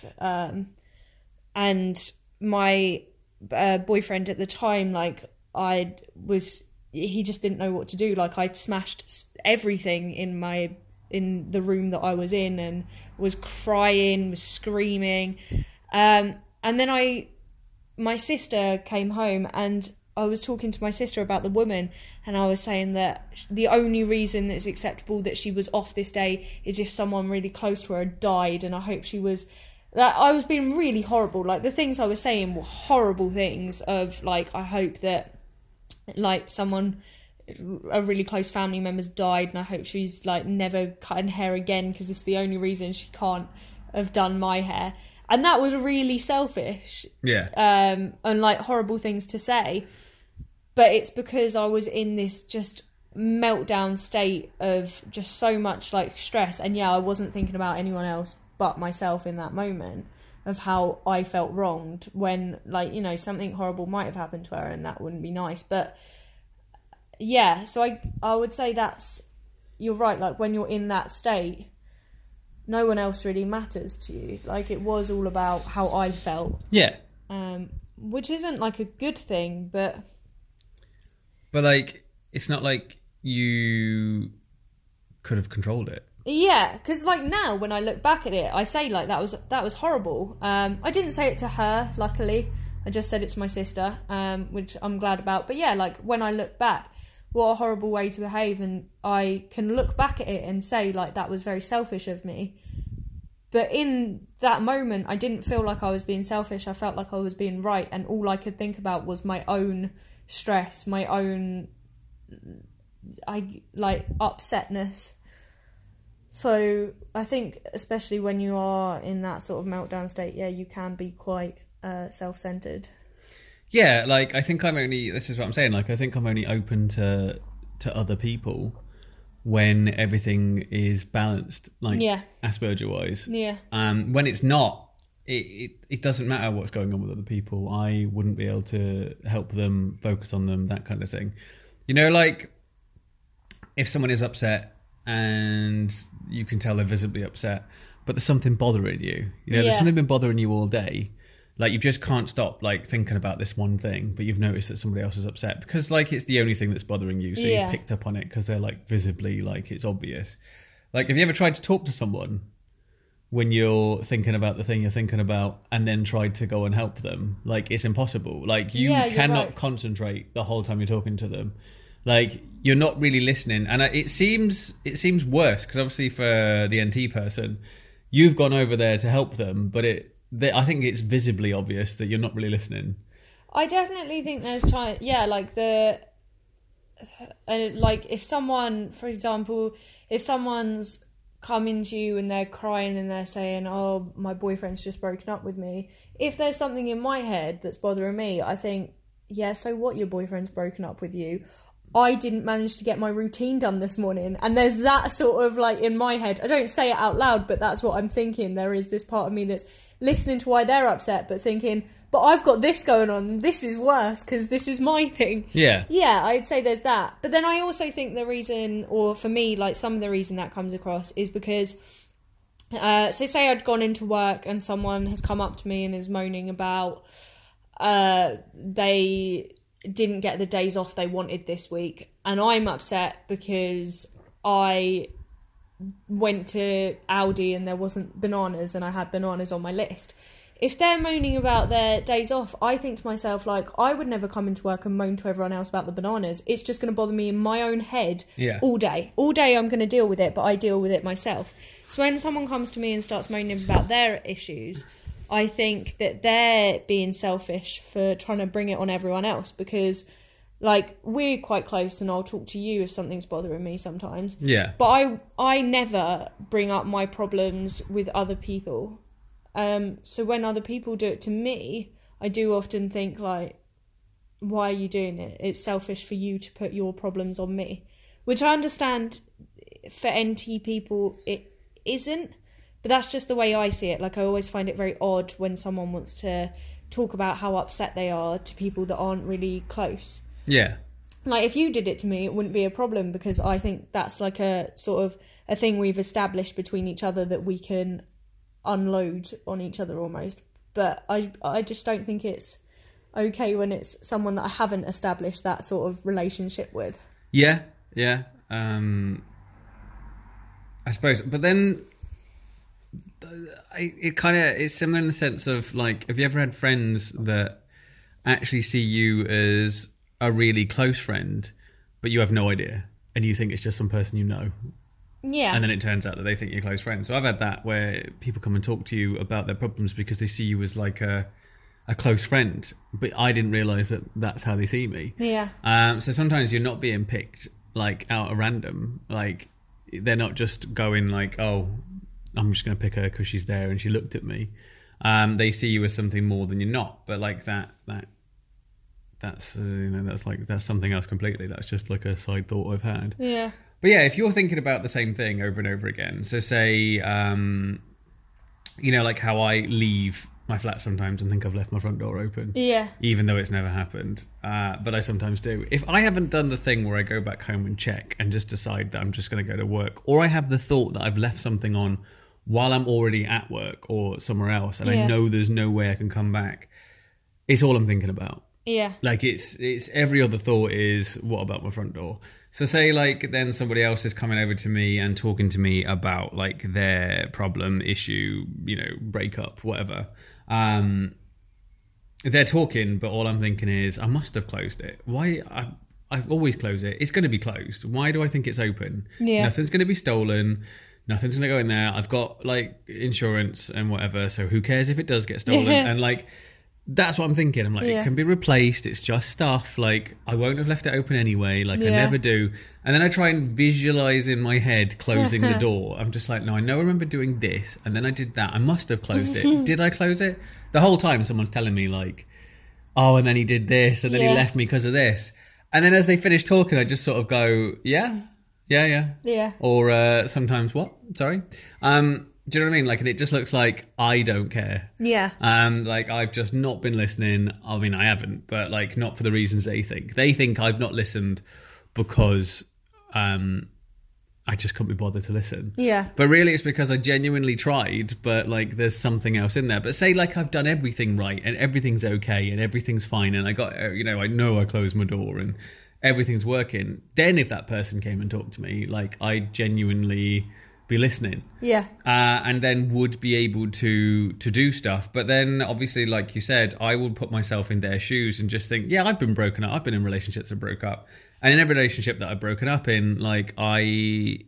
and my boyfriend at the time, like, he just didn't know what to do. Like, I'd smashed everything in the room that I was in, and was crying, was screaming. And then my sister came home, and I was talking to my sister about the woman, and I was saying that the only reason that it's acceptable that she was off this day is if someone really close to her had died, and I hope she was... Like, I was being really horrible. Like, the things I was saying were horrible things of, like, I hope that, like, a really close family member's died, and I hope she's, like, never cutting hair again, because it's the only reason she can't have done my hair. And that was really selfish. Yeah. And, like, horrible things to say. But it's because I was in this just meltdown state of just so much, like, stress. And, yeah, I wasn't thinking about anyone else but myself in that moment, of how I felt wronged when, like, you know, something horrible might have happened to her, and that wouldn't be nice. But yeah, so I would say you're right, like, when you're in that state, no one else really matters to you. Like, it was all about how I felt. Yeah. Which isn't, like, a good thing, but like, it's not like you could have controlled it. Yeah, because, like, now when I look back at it, I say, like, that was horrible. I didn't say it to her, luckily. I just said it to my sister, which I'm glad about. But yeah, like, when I look back, what a horrible way to behave, and I can look back at it and say, like, that was very selfish of me. But in that moment, I didn't feel like I was being selfish. I felt like I was being right, and all I could think about was my own stress, my own, upsetness. So I think, especially when you are in that sort of meltdown state, yeah, you can be quite self-centered. Yeah, like, I think this is what I'm saying, like, I think I'm only open to other people when everything is balanced, like, yeah. Asperger-wise. Yeah. When it's not, it doesn't matter what's going on with other people. I wouldn't be able to help them, focus on them, that kind of thing. You know, like, if someone is upset, and you can tell they're visibly upset, but there's something bothering you. You know, there's something been bothering you all day. Like, you just can't stop, like, thinking about this one thing, but you've noticed that somebody else is upset because, like, it's the only thing that's bothering you. So you picked up on it because they're, like, visibly, like, it's obvious. Like, have you ever tried to talk to someone when you're thinking about the thing you're thinking about and then tried to go and help them? Like, it's impossible. Like, you cannot concentrate the whole time you're talking to them. Like, you're not really listening. And it seems worse because, obviously, for the NT person, you've gone over there to help them, but I think it's visibly obvious that you're not really listening. I definitely think there's time. Yeah, like, if someone, for example, if someone's coming to you and they're crying and they're saying, oh, my boyfriend's just broken up with me, if there's something in my head that's bothering me, I think, yeah, so what, your boyfriend's broken up with you? I didn't manage to get my routine done this morning. And there's that sort of, like, in my head. I don't say it out loud, but that's what I'm thinking. There is this part of me that's listening to why they're upset, but thinking, but I've got this going on. This is worse because this is my thing. Yeah. Yeah, I'd say there's that. But then I also think the reason, or for me, like, some of the reason that comes across is because, so say I'd gone into work and someone has come up to me and is moaning about they didn't get the days off they wanted this week, and I'm upset because I went to Aldi and there wasn't bananas and I had bananas on my list. If they're moaning about their days off, I think to myself, like, I would never come into work and moan to everyone else about the bananas. It's just going to bother me in my own head all day. All day I'm going to deal with it, but I deal with it myself. So when someone comes to me and starts moaning about their issues, I think that they're being selfish for trying to bring it on everyone else, because, like, we're quite close and I'll talk to you if something's bothering me sometimes. Yeah. But I never bring up my problems with other people. So when other people do it to me, I do often think, like, why are you doing it? It's selfish for you to put your problems on me. Which I understand for NT people it isn't, but that's just the way I see it. Like, I always find it very odd when someone wants to talk about how upset they are to people that aren't really close. Yeah. Like, if you did it to me, it wouldn't be a problem, because I think that's like a sort of a thing we've established between each other that we can unload on each other almost. But I just don't think it's okay when it's someone that I haven't established that sort of relationship with. Yeah. I suppose, but then it's similar in the sense of, like, have you ever had friends that actually see you as a really close friend, but you have no idea, and you think it's just some person you know? Yeah. And then it turns out that they think you're close friends. So I've had that where people come and talk to you about their problems because they see you as like a close friend, but I didn't realise that that's how they see me. Yeah. So sometimes you're not being picked, like, out at random. Like, they're not just going like, oh, I'm just going to pick her because she's there and she looked at me. They see you as something more than you're not. But like that's that's something else completely. That's just like a side thought I've had. Yeah. But yeah, if you're thinking about the same thing over and over again, so say, like how I leave my flat sometimes and think I've left my front door open. Yeah. Even though it's never happened. But I sometimes do. If I haven't done the thing where I go back home and check and just decide that I'm just going to go to work, or I have the thought that I've left something on while I'm already at work or somewhere else, and I know there's no way I can come back, it's all I'm thinking about. Yeah. Like, it's every other thought is, what about my front door? So say, like, then somebody else is coming over to me and talking to me about, like, their problem, issue, breakup, whatever. They're talking, but all I'm thinking is, I must have closed it. Why? I've always closed it. It's going to be closed. Why do I think it's open? Yeah. Nothing's going to be stolen. Nothing's going to go in there. I've got, like, insurance and whatever, so who cares if it does get stolen? And, like, that's what I'm thinking. I'm like, it can be replaced. It's just stuff. Like, I won't have left it open anyway. Like, I never do. And then I try and visualize in my head closing the door. I'm just like, no, I remember doing this. And then I did that. I must have closed it. Did I close it? The whole time someone's telling me, like, oh, and then he did this. And then he left me because of this. And then as they finish talking, I just sort of go, yeah. Or sometimes, what? Sorry. Do you know what I mean? Like, and it just looks like I don't care. Yeah. Like, I've just not been listening. I mean, I haven't, but, like, not for the reasons they think. They think I've not listened because I just couldn't be bothered to listen. Yeah. But really, it's because I genuinely tried, but, like, there's something else in there. But say, like, I've done everything right and everything's okay and everything's fine and I got, I know I closed my door and everything's working. Then if that person came and talked to me, like, I genuinely be listening, and then would be able to do stuff. But then obviously, like you said, I would put myself in their shoes and just think, I've been broken up, I've been in relationships that broke up, and in every relationship that I've broken up in, like, I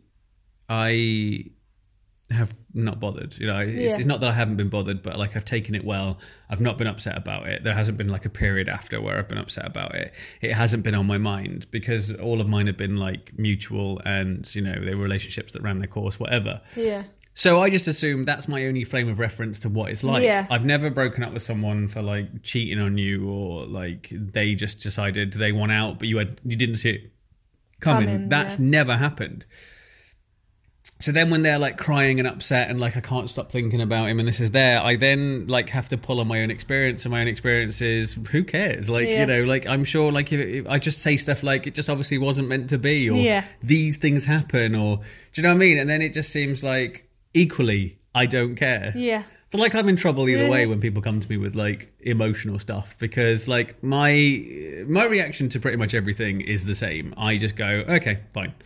have not bothered. It's not that I haven't been bothered, but, like, I've taken it well. I've not been upset about it. There hasn't been, like, a period after where I've been upset about it. It hasn't been on my mind because all of mine have been, like, mutual and, they were relationships that ran their course, whatever. Yeah. So I just assume that's my only frame of reference to what it's like. Yeah. I've never broken up with someone for, like, cheating on you, or, like, they just decided they want out, but you didn't see it coming. That's never happened. So then when they're, like, crying and upset and, like, I can't stop thinking about him and this is there, I then, like, have to pull on my own experience, and my own experience is, who cares? Like, like, I'm sure, like, if I just say stuff like, it just obviously wasn't meant to be, or these things happen, or, do you know what I mean? And then it just seems like, equally, I don't care. Yeah. So, like, I'm in trouble either way when people come to me with, like, emotional stuff, because, like, my reaction to pretty much everything is the same. I just go, okay, fine.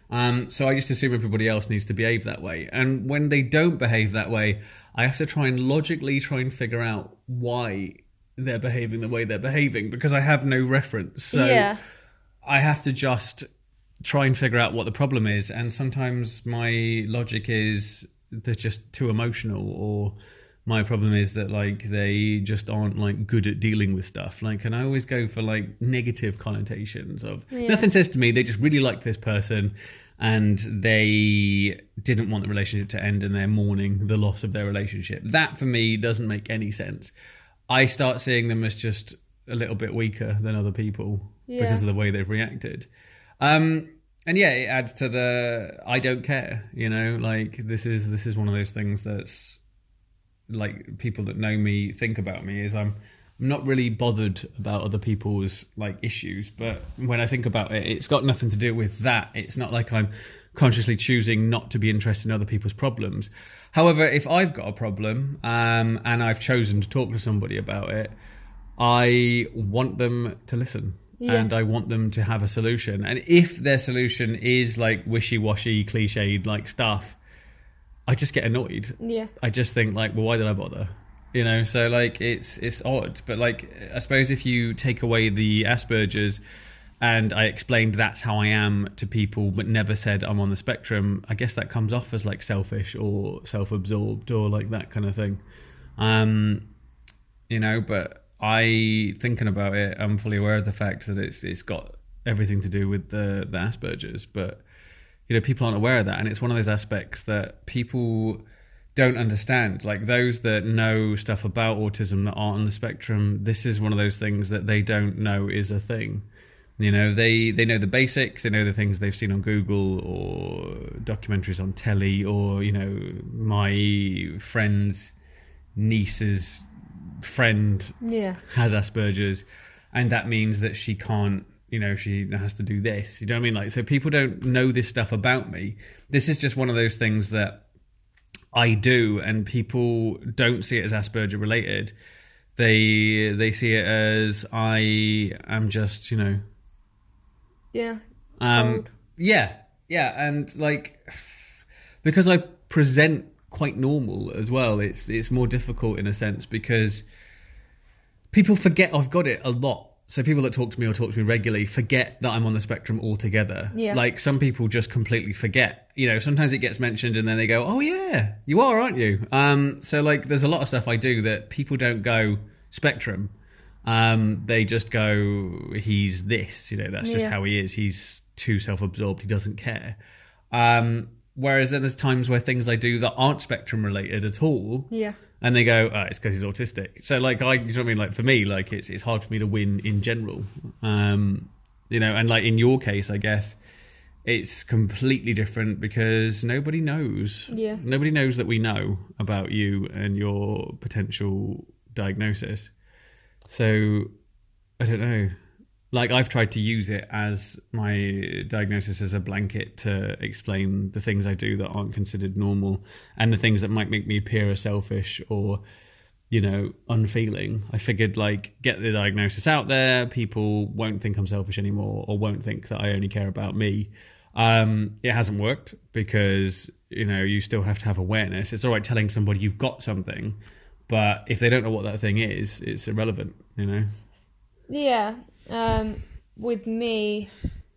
So I just assume everybody else needs to behave that way. And when they don't behave that way, I have to try and logically try and figure out why they're behaving the way they're behaving, because I have no reference. So I have to just try and figure out what the problem is. And sometimes my logic is they're just too emotional, or my problem is that like they just aren't like good at dealing with stuff. Like, and I always go for like negative connotations of nothing says to me they just really liked this person and they didn't want the relationship to end and they're mourning the loss of their relationship. That for me doesn't make any sense. I start seeing them as just a little bit weaker than other people because of the way they've reacted. And yeah, it adds to the I don't care, you know, like this is one of those things that's like people that know me think about me is I'm not really bothered about other people's like issues, but when I think about it, it's got nothing to do with that. It's not like I'm consciously choosing not to be interested in other people's problems. However, if I've got a problem and I've chosen to talk to somebody about it, I want them to listen and I want them to have a solution. And if their solution is like wishy-washy, cliched like stuff, I just get annoyed. Yeah. I just think like, well, why did I bother? You know, so like it's odd. But like, I suppose if you take away the Asperger's and I explained that's how I am to people, but never said I'm on the spectrum, I guess that comes off as like selfish or self-absorbed or like that kind of thing. You know, but thinking about it, I'm fully aware of the fact that it's got everything to do with the Asperger's, but you know, people aren't aware of that. And it's one of those aspects that people don't understand. Like those that know stuff about autism that aren't on the spectrum, this is one of those things that they don't know is a thing. You know, they know the basics, they know the things they've seen on Google or documentaries on telly, or, you know, my friend's niece's friend has Asperger's, and that means that she can't, you know, she has to do this. You know what I mean? Like, so people don't know this stuff about me. This is just one of those things that I do, and people don't see it as Asperger related. They see it as I am just, you know. Yeah. Yeah. And like, because I present quite normal as well, it's more difficult in a sense because people forget I've got it a lot. So people that talk to me or talk to me regularly forget that I'm on the spectrum altogether. Yeah. Like some people just completely forget. You know, sometimes it gets mentioned and then they go, oh yeah, you are, aren't you? So like there's a lot of stuff I do that people don't go spectrum. They just go, he's this, you know, that's just how he is. He's too self-absorbed. He doesn't care. Whereas then there's times where things I do that aren't spectrum related at all. Yeah. And they go, oh, it's because he's autistic. So, like, you know what I mean? Like, for me, like, it's hard for me to win in general. You know, and like in your case, I guess it's completely different because nobody knows. Yeah. Nobody knows that we know about you and your potential diagnosis. So, I don't know. Like, I've tried to use it as my diagnosis as a blanket to explain the things I do that aren't considered normal and the things that might make me appear as selfish or, you know, unfeeling. I figured, like, get the diagnosis out there. People won't think I'm selfish anymore or won't think that I only care about me. It hasn't worked because, you know, you still have to have awareness. It's all right telling somebody you've got something, but if they don't know what that thing is, it's irrelevant, you know? Yeah. With me,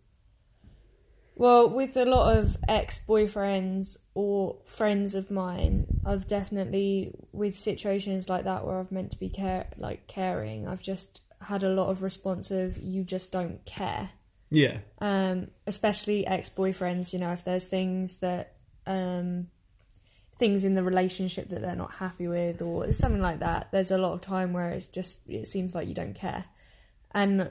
well, with a lot of ex-boyfriends or friends of mine, I've definitely, with situations like that where I've meant to be caring, I've just had a lot of response of, you just don't care. Yeah. Especially ex-boyfriends, you know, if there's things that, things in the relationship that they're not happy with or something like that, there's a lot of time where it seems like you don't care. And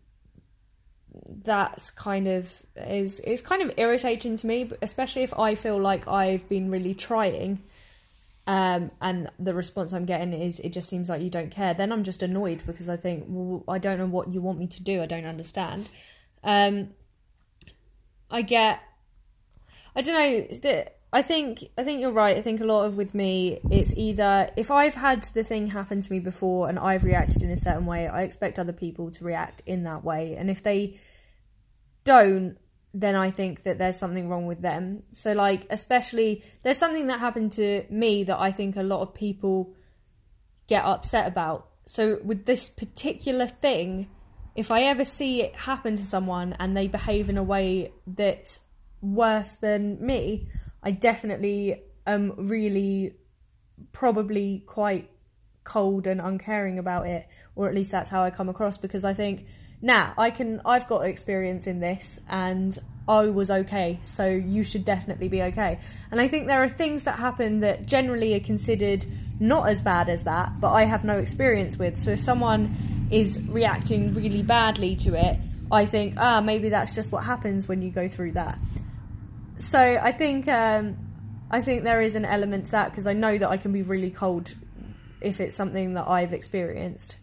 that's kind of it's kind of irritating to me, especially if I feel like I've been really trying, and the response I'm getting is it just seems like you don't care. Then I'm just annoyed because I think, well, I don't know what you want me to do. I don't understand. I don't know. I think you're right. I think a lot of with me, it's either if I've had the thing happen to me before and I've reacted in a certain way, I expect other people to react in that way. And if they don't, then I think that there's something wrong with them. So like, especially, there's something that happened to me that I think a lot of people get upset about. So with this particular thing, if I ever see it happen to someone and they behave in a way that's worse than me, I definitely am really probably quite cold and uncaring about it, or at least that's how I come across, because I think, I've got experience in this and I was okay, so you should definitely be okay. And I think there are things that happen that generally are considered not as bad as that, but I have no experience with. So if someone is reacting really badly to it, I think, maybe that's just what happens when you go through that. So I think there is an element to that, because I know that I can be really cold if it's something that I've experienced.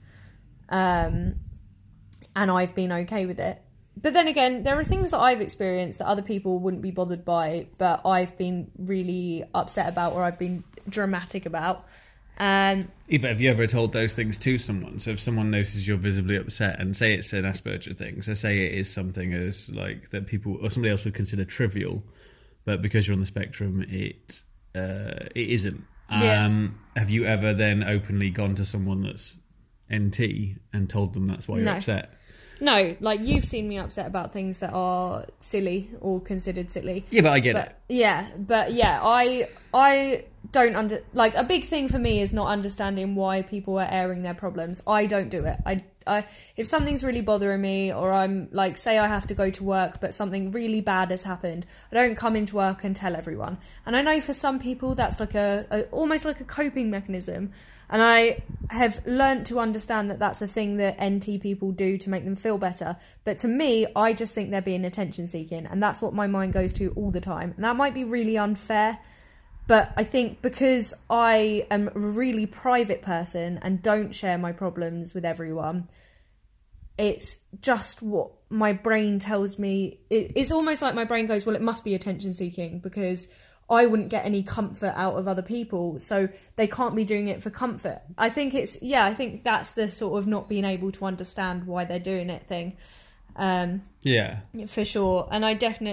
And I've been okay with it. But then again, there are things that I've experienced that other people wouldn't be bothered by, but I've been really upset about, or I've been dramatic about. But have you ever told those things to someone? So if someone notices you're visibly upset, and say it's an Asperger thing, so say it is something as like that people or somebody else would consider trivial, but because you're on the spectrum, it isn't. Have you ever then openly gone to someone that's NT and told them that's why you're upset? No, like, you've seen me upset about things that are silly or considered silly. Yeah, but I get it. Yeah, but yeah, I don't like, a big thing for me is not understanding why people are airing their problems. I don't do it. I if something's really bothering me, or I'm like, say I have to go to work but something really bad has happened, I don't come into work and tell everyone. And I know for some people that's like a almost like a coping mechanism. And I have learnt to understand that that's a thing that NT people do to make them feel better. But to me, I just think they're being attention seeking. And that's what my mind goes to all the time. And that might be really unfair. But I think because I am a really private person and don't share my problems with everyone, it's just what my brain tells me. It's almost like my brain goes, well, it must be attention seeking, because I wouldn't get any comfort out of other people, so they can't be doing it for comfort. I think that's the sort of not being able to understand why they're doing it thing. For sure. And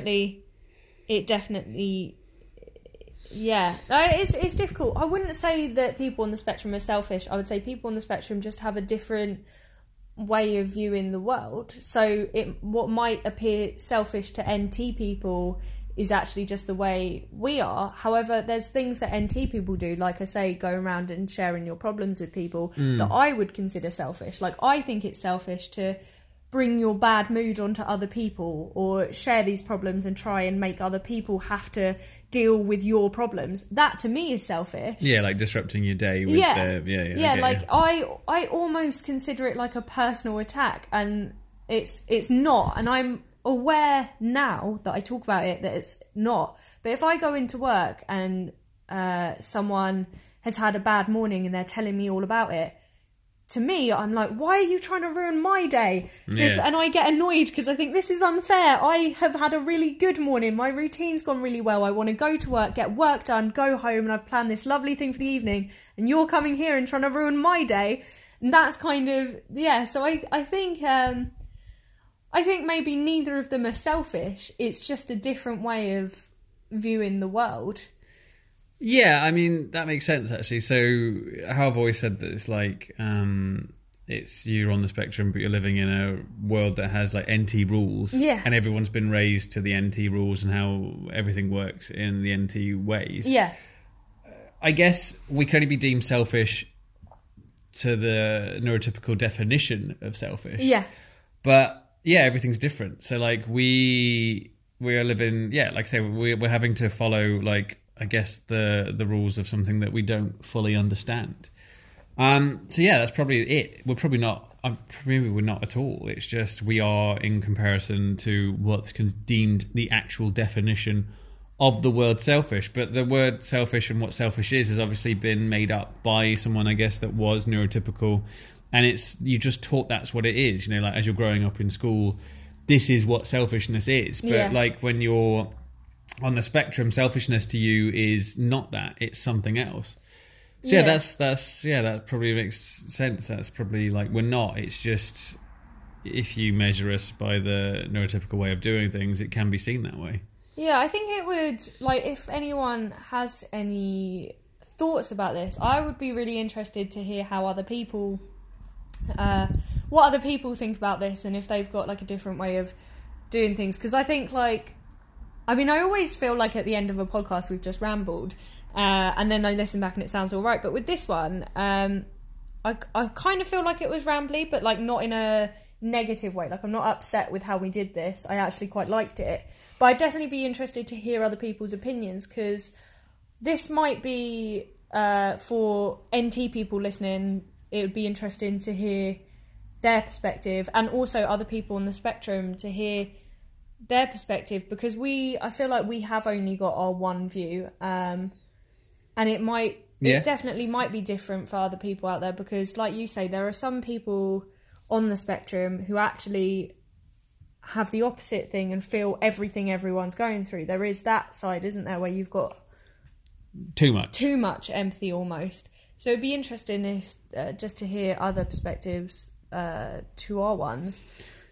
it's difficult. I wouldn't say that people on the spectrum are selfish. I would say people on the spectrum just have a different way of viewing the world. So what might appear selfish to NT people is actually just the way we are. However, there's things that NT people do, like I say, going around and sharing your problems with people, that I would consider selfish. Like, I think it's selfish to bring your bad mood onto other people, or share these problems and try and make other people have to deal with your problems. That to me is selfish. Yeah, like disrupting your day with I almost consider it like a personal attack, and it's not. And I'm aware now that I talk about it that it's not. But if I go into work and someone has had a bad morning and they're telling me all about it, to me, I'm like, why are you trying to ruin my day? And I get annoyed because I think this is unfair. I have had a really good morning. My routine's gone really well. I want to go to work, get work done, go home, and I've planned this lovely thing for the evening. And you're coming here and trying to ruin my day. And that's kind of, so I think maybe neither of them are selfish. It's just a different way of viewing the world. Yeah, I mean, that makes sense, actually. So how I've always said that it's like, it's you're on the spectrum, but you're living in a world that has like NT rules. Yeah. And everyone's been raised to the NT rules and how everything works in the NT ways. Yeah. I guess we can only be deemed selfish to the neurotypical definition of selfish. Yeah. But yeah, everything's different. So like we are living, like I say, we're having to follow like, I guess the rules of something that we don't fully understand. So yeah, that's probably it. We're probably not. Maybe we're not at all. It's just we are in comparison to what's deemed the actual definition of the word selfish. But the word selfish and what selfish is has obviously been made up by someone, I guess, that was neurotypical, and it's you just taught that's what it is. You know, like as you're growing up in school, this is what selfishness is. But like when you're on the spectrum, selfishness to you is not that, it's something else. So that probably makes sense. That's probably like we're not, it's just if you measure us by the neurotypical way of doing things, it can be seen that way. Yeah, I think it would, like, if anyone has any thoughts about this, I would be really interested to hear how other people, what other people think about this, and if they've got like a different way of doing things. Because I think, like, I mean, I always feel like at the end of a podcast we've just rambled, and then I listen back and it sounds all right. But with this one, I kind of feel like it was rambly, but like not in a negative way. Like, I'm not upset with how we did this. I actually quite liked it. But I'd definitely be interested to hear other people's opinions, because this might be, for NT people listening, it would be interesting to hear their perspective, and also other people on the spectrum to hear their perspective, because I feel like we have only got our one view, and it definitely might be different for other people out there, because like you say, there are some people on the spectrum who actually have the opposite thing and feel everything everyone's going through. There is that side, isn't there, where you've got too much empathy almost. So it'd be interesting if just to hear other perspectives to our ones.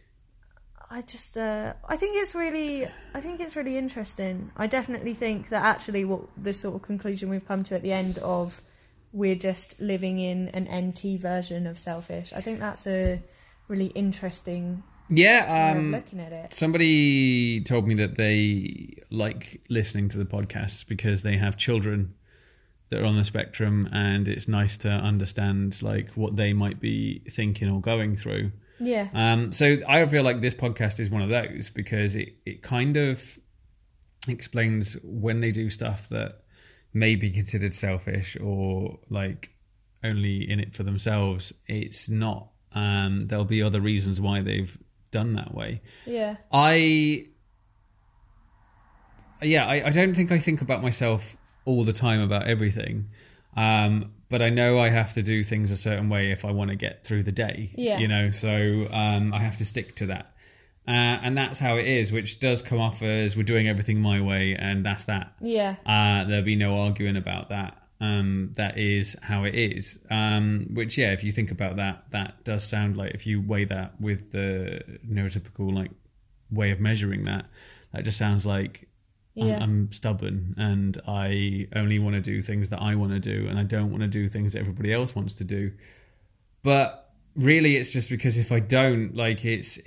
I think it's really interesting. I definitely think that actually what the sort of conclusion we've come to at the end of, we're just living in an NT version of selfish. I think that's a really interesting way of looking at it. Somebody told me that they like listening to the podcasts because they have children that are on the spectrum, and it's nice to understand like what they might be thinking or going through. Yeah. So I feel like this podcast is one of those, because it kind of explains when they do stuff that may be considered selfish or like only in it for themselves. It's not. There'll be other reasons why they've done that way. Yeah. I don't think I think about myself all the time about everything. But I know I have to do things a certain way if I want to get through the day. Yeah. You know, so I have to stick to that. And that's how it is, which does come off as we're doing everything my way, and that's that. Yeah. There'll be no arguing about that. That is how it is. Which, yeah, if you think about that, that does sound like, if you weigh that with the neurotypical like way of measuring that just sounds like I'm stubborn, and I only want to do things that I want to do, and I don't want to do things that everybody else wants to do. But really, it's just because if I don't, like, it's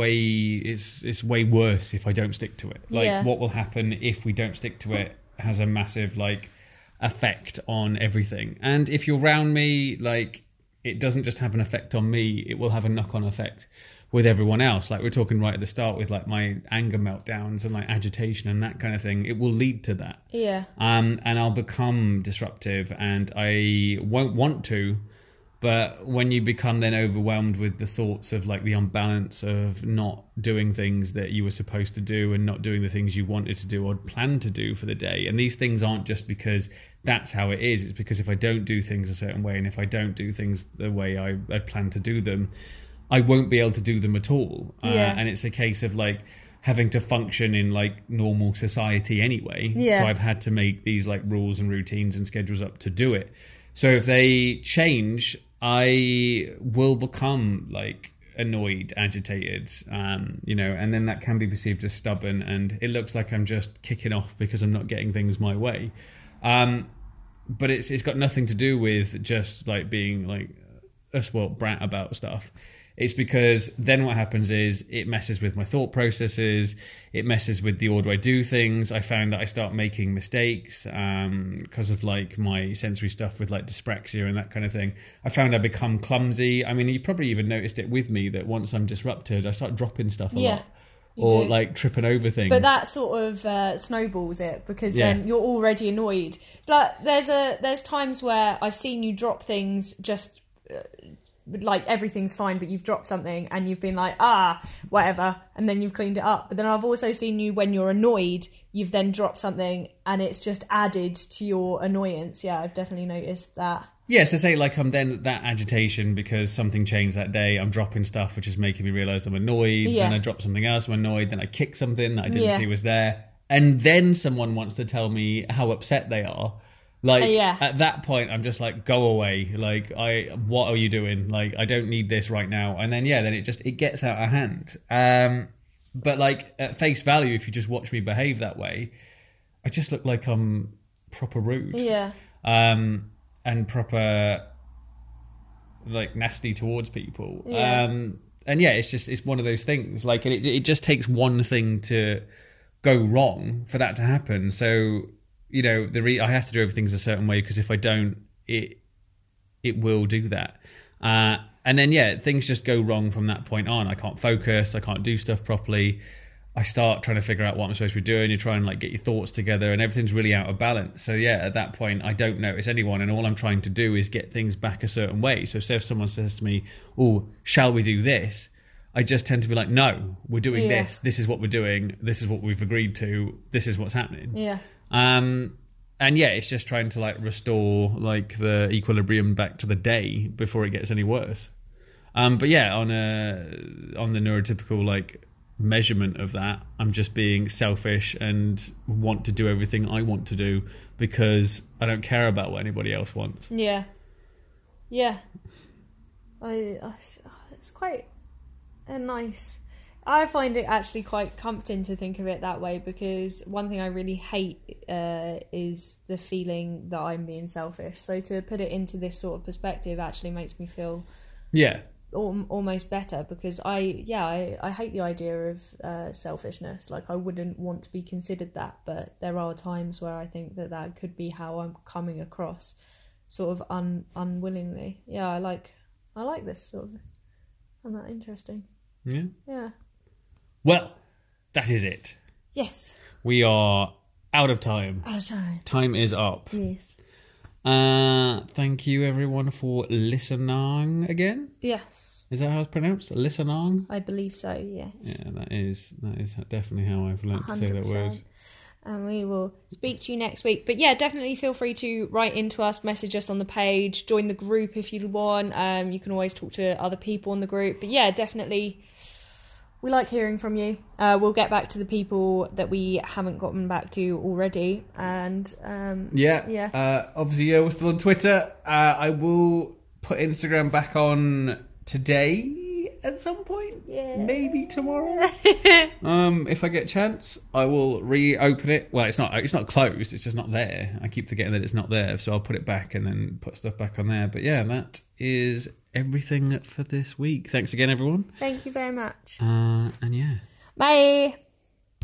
way worse if I don't stick to it. Like, what will happen if we don't stick to it has a massive like effect on everything. And if you're around me, like, it doesn't just have an effect on me, it will have a knock-on effect with everyone else. Like we're talking right at the start with like my anger meltdowns and like agitation and that kind of thing, it will lead to that. Yeah. And I'll become disruptive, and I won't want to, but when you become then overwhelmed with the thoughts of like the unbalance of not doing things that you were supposed to do and not doing the things you wanted to do or planned to do for the day, and these things aren't just because that's how it is, it's because if I don't do things a certain way, and if I don't do things the way I plan to do them, I won't be able to do them at all. And it's a case of like having to function in like normal society anyway. So I've had to make these like rules and routines and schedules up to do it. So if they change, I will become like annoyed, agitated, you know, and then that can be perceived as stubborn, and it looks like I'm just kicking off because I'm not getting things my way. But it's got nothing to do with just like being like a spoilt brat about stuff. It's because then what happens is it messes with my thought processes. It messes with the order I do things. I found that I start making mistakes because of like my sensory stuff with like dyspraxia and that kind of thing. I found I become clumsy. I mean, you probably even noticed it with me that once I'm disrupted, I start dropping stuff a lot. Or like tripping over things. But that sort of snowballs it, because then you're already annoyed. It's like there's times where I've seen you drop things just... like everything's fine, but you've dropped something and you've been like, whatever, and then you've cleaned it up. But then I've also seen you when you're annoyed, you've then dropped something and it's just added to your annoyance. Yeah, I've definitely noticed that. Yeah, so say like I'm then that agitation because something changed that day, I'm dropping stuff which is making me realise I'm annoyed, then I drop something else, I'm annoyed, then I kick something that I didn't see was there, and then someone wants to tell me how upset they are. Like Yeah. at that point, I'm just like, go away. Like what are you doing? Like I don't need this right now. And then then it gets out of hand. But like at face value, if you just watch me behave that way, I just look like I'm proper rude. Yeah. And proper like nasty towards people. Yeah. And it's one of those things. Like it just takes one thing to go wrong for that to happen. So I have to do everything a certain way, because if I don't, it will do that. And then things just go wrong from that point on. I can't focus. I can't do stuff properly. I start trying to figure out what I'm supposed to be doing. You try and like get your thoughts together, and everything's really out of balance. So at that point, I don't notice anyone, and all I'm trying to do is get things back a certain way. So say if someone says to me, "Oh, shall we do this?" I just tend to be like, "No, we're doing this. This is what we're doing. This is what we've agreed to. This is what's happening." Yeah. And it's just trying to like restore like the equilibrium back to the day before it gets any worse. But on the neurotypical like measurement of that, I'm just being selfish and want to do everything I want to do because I don't care about what anybody else wants. Yeah. It's quite a nice. I find it actually quite comforting to think of it that way, because one thing I really hate is the feeling that I'm being selfish. So to put it into this sort of perspective actually makes me feel almost better, because I hate the idea of selfishness. Like I wouldn't want to be considered that, but there are times where I think that could be how I'm coming across, sort of unwillingly. Yeah, I like this sort of. I find that interesting. Yeah. Well, that is it. Yes. We are out of time. Time is up. Yes. Thank you everyone for listening again. Yes. Is that how it's pronounced? Listening? I believe so, yes. Yeah, that is definitely how I've learned 100%. To say that word. And we will speak to you next week. But yeah, definitely feel free to write into us, message us on the page, join the group if you want. You can always talk to other people in the group. But yeah, definitely, we like hearing from you. We'll get back to the people that we haven't gotten back to already. And obviously, we're still on Twitter. I will put Instagram back on today at some point. Yeah. Maybe tomorrow. If I get a chance, I will reopen it. Well, it's not closed, it's just not there. I keep forgetting that it's not there, so I'll put it back and then put stuff back on there. But yeah, that is everything for this week. Thanks again, everyone. Thank you very much. And yeah. Bye.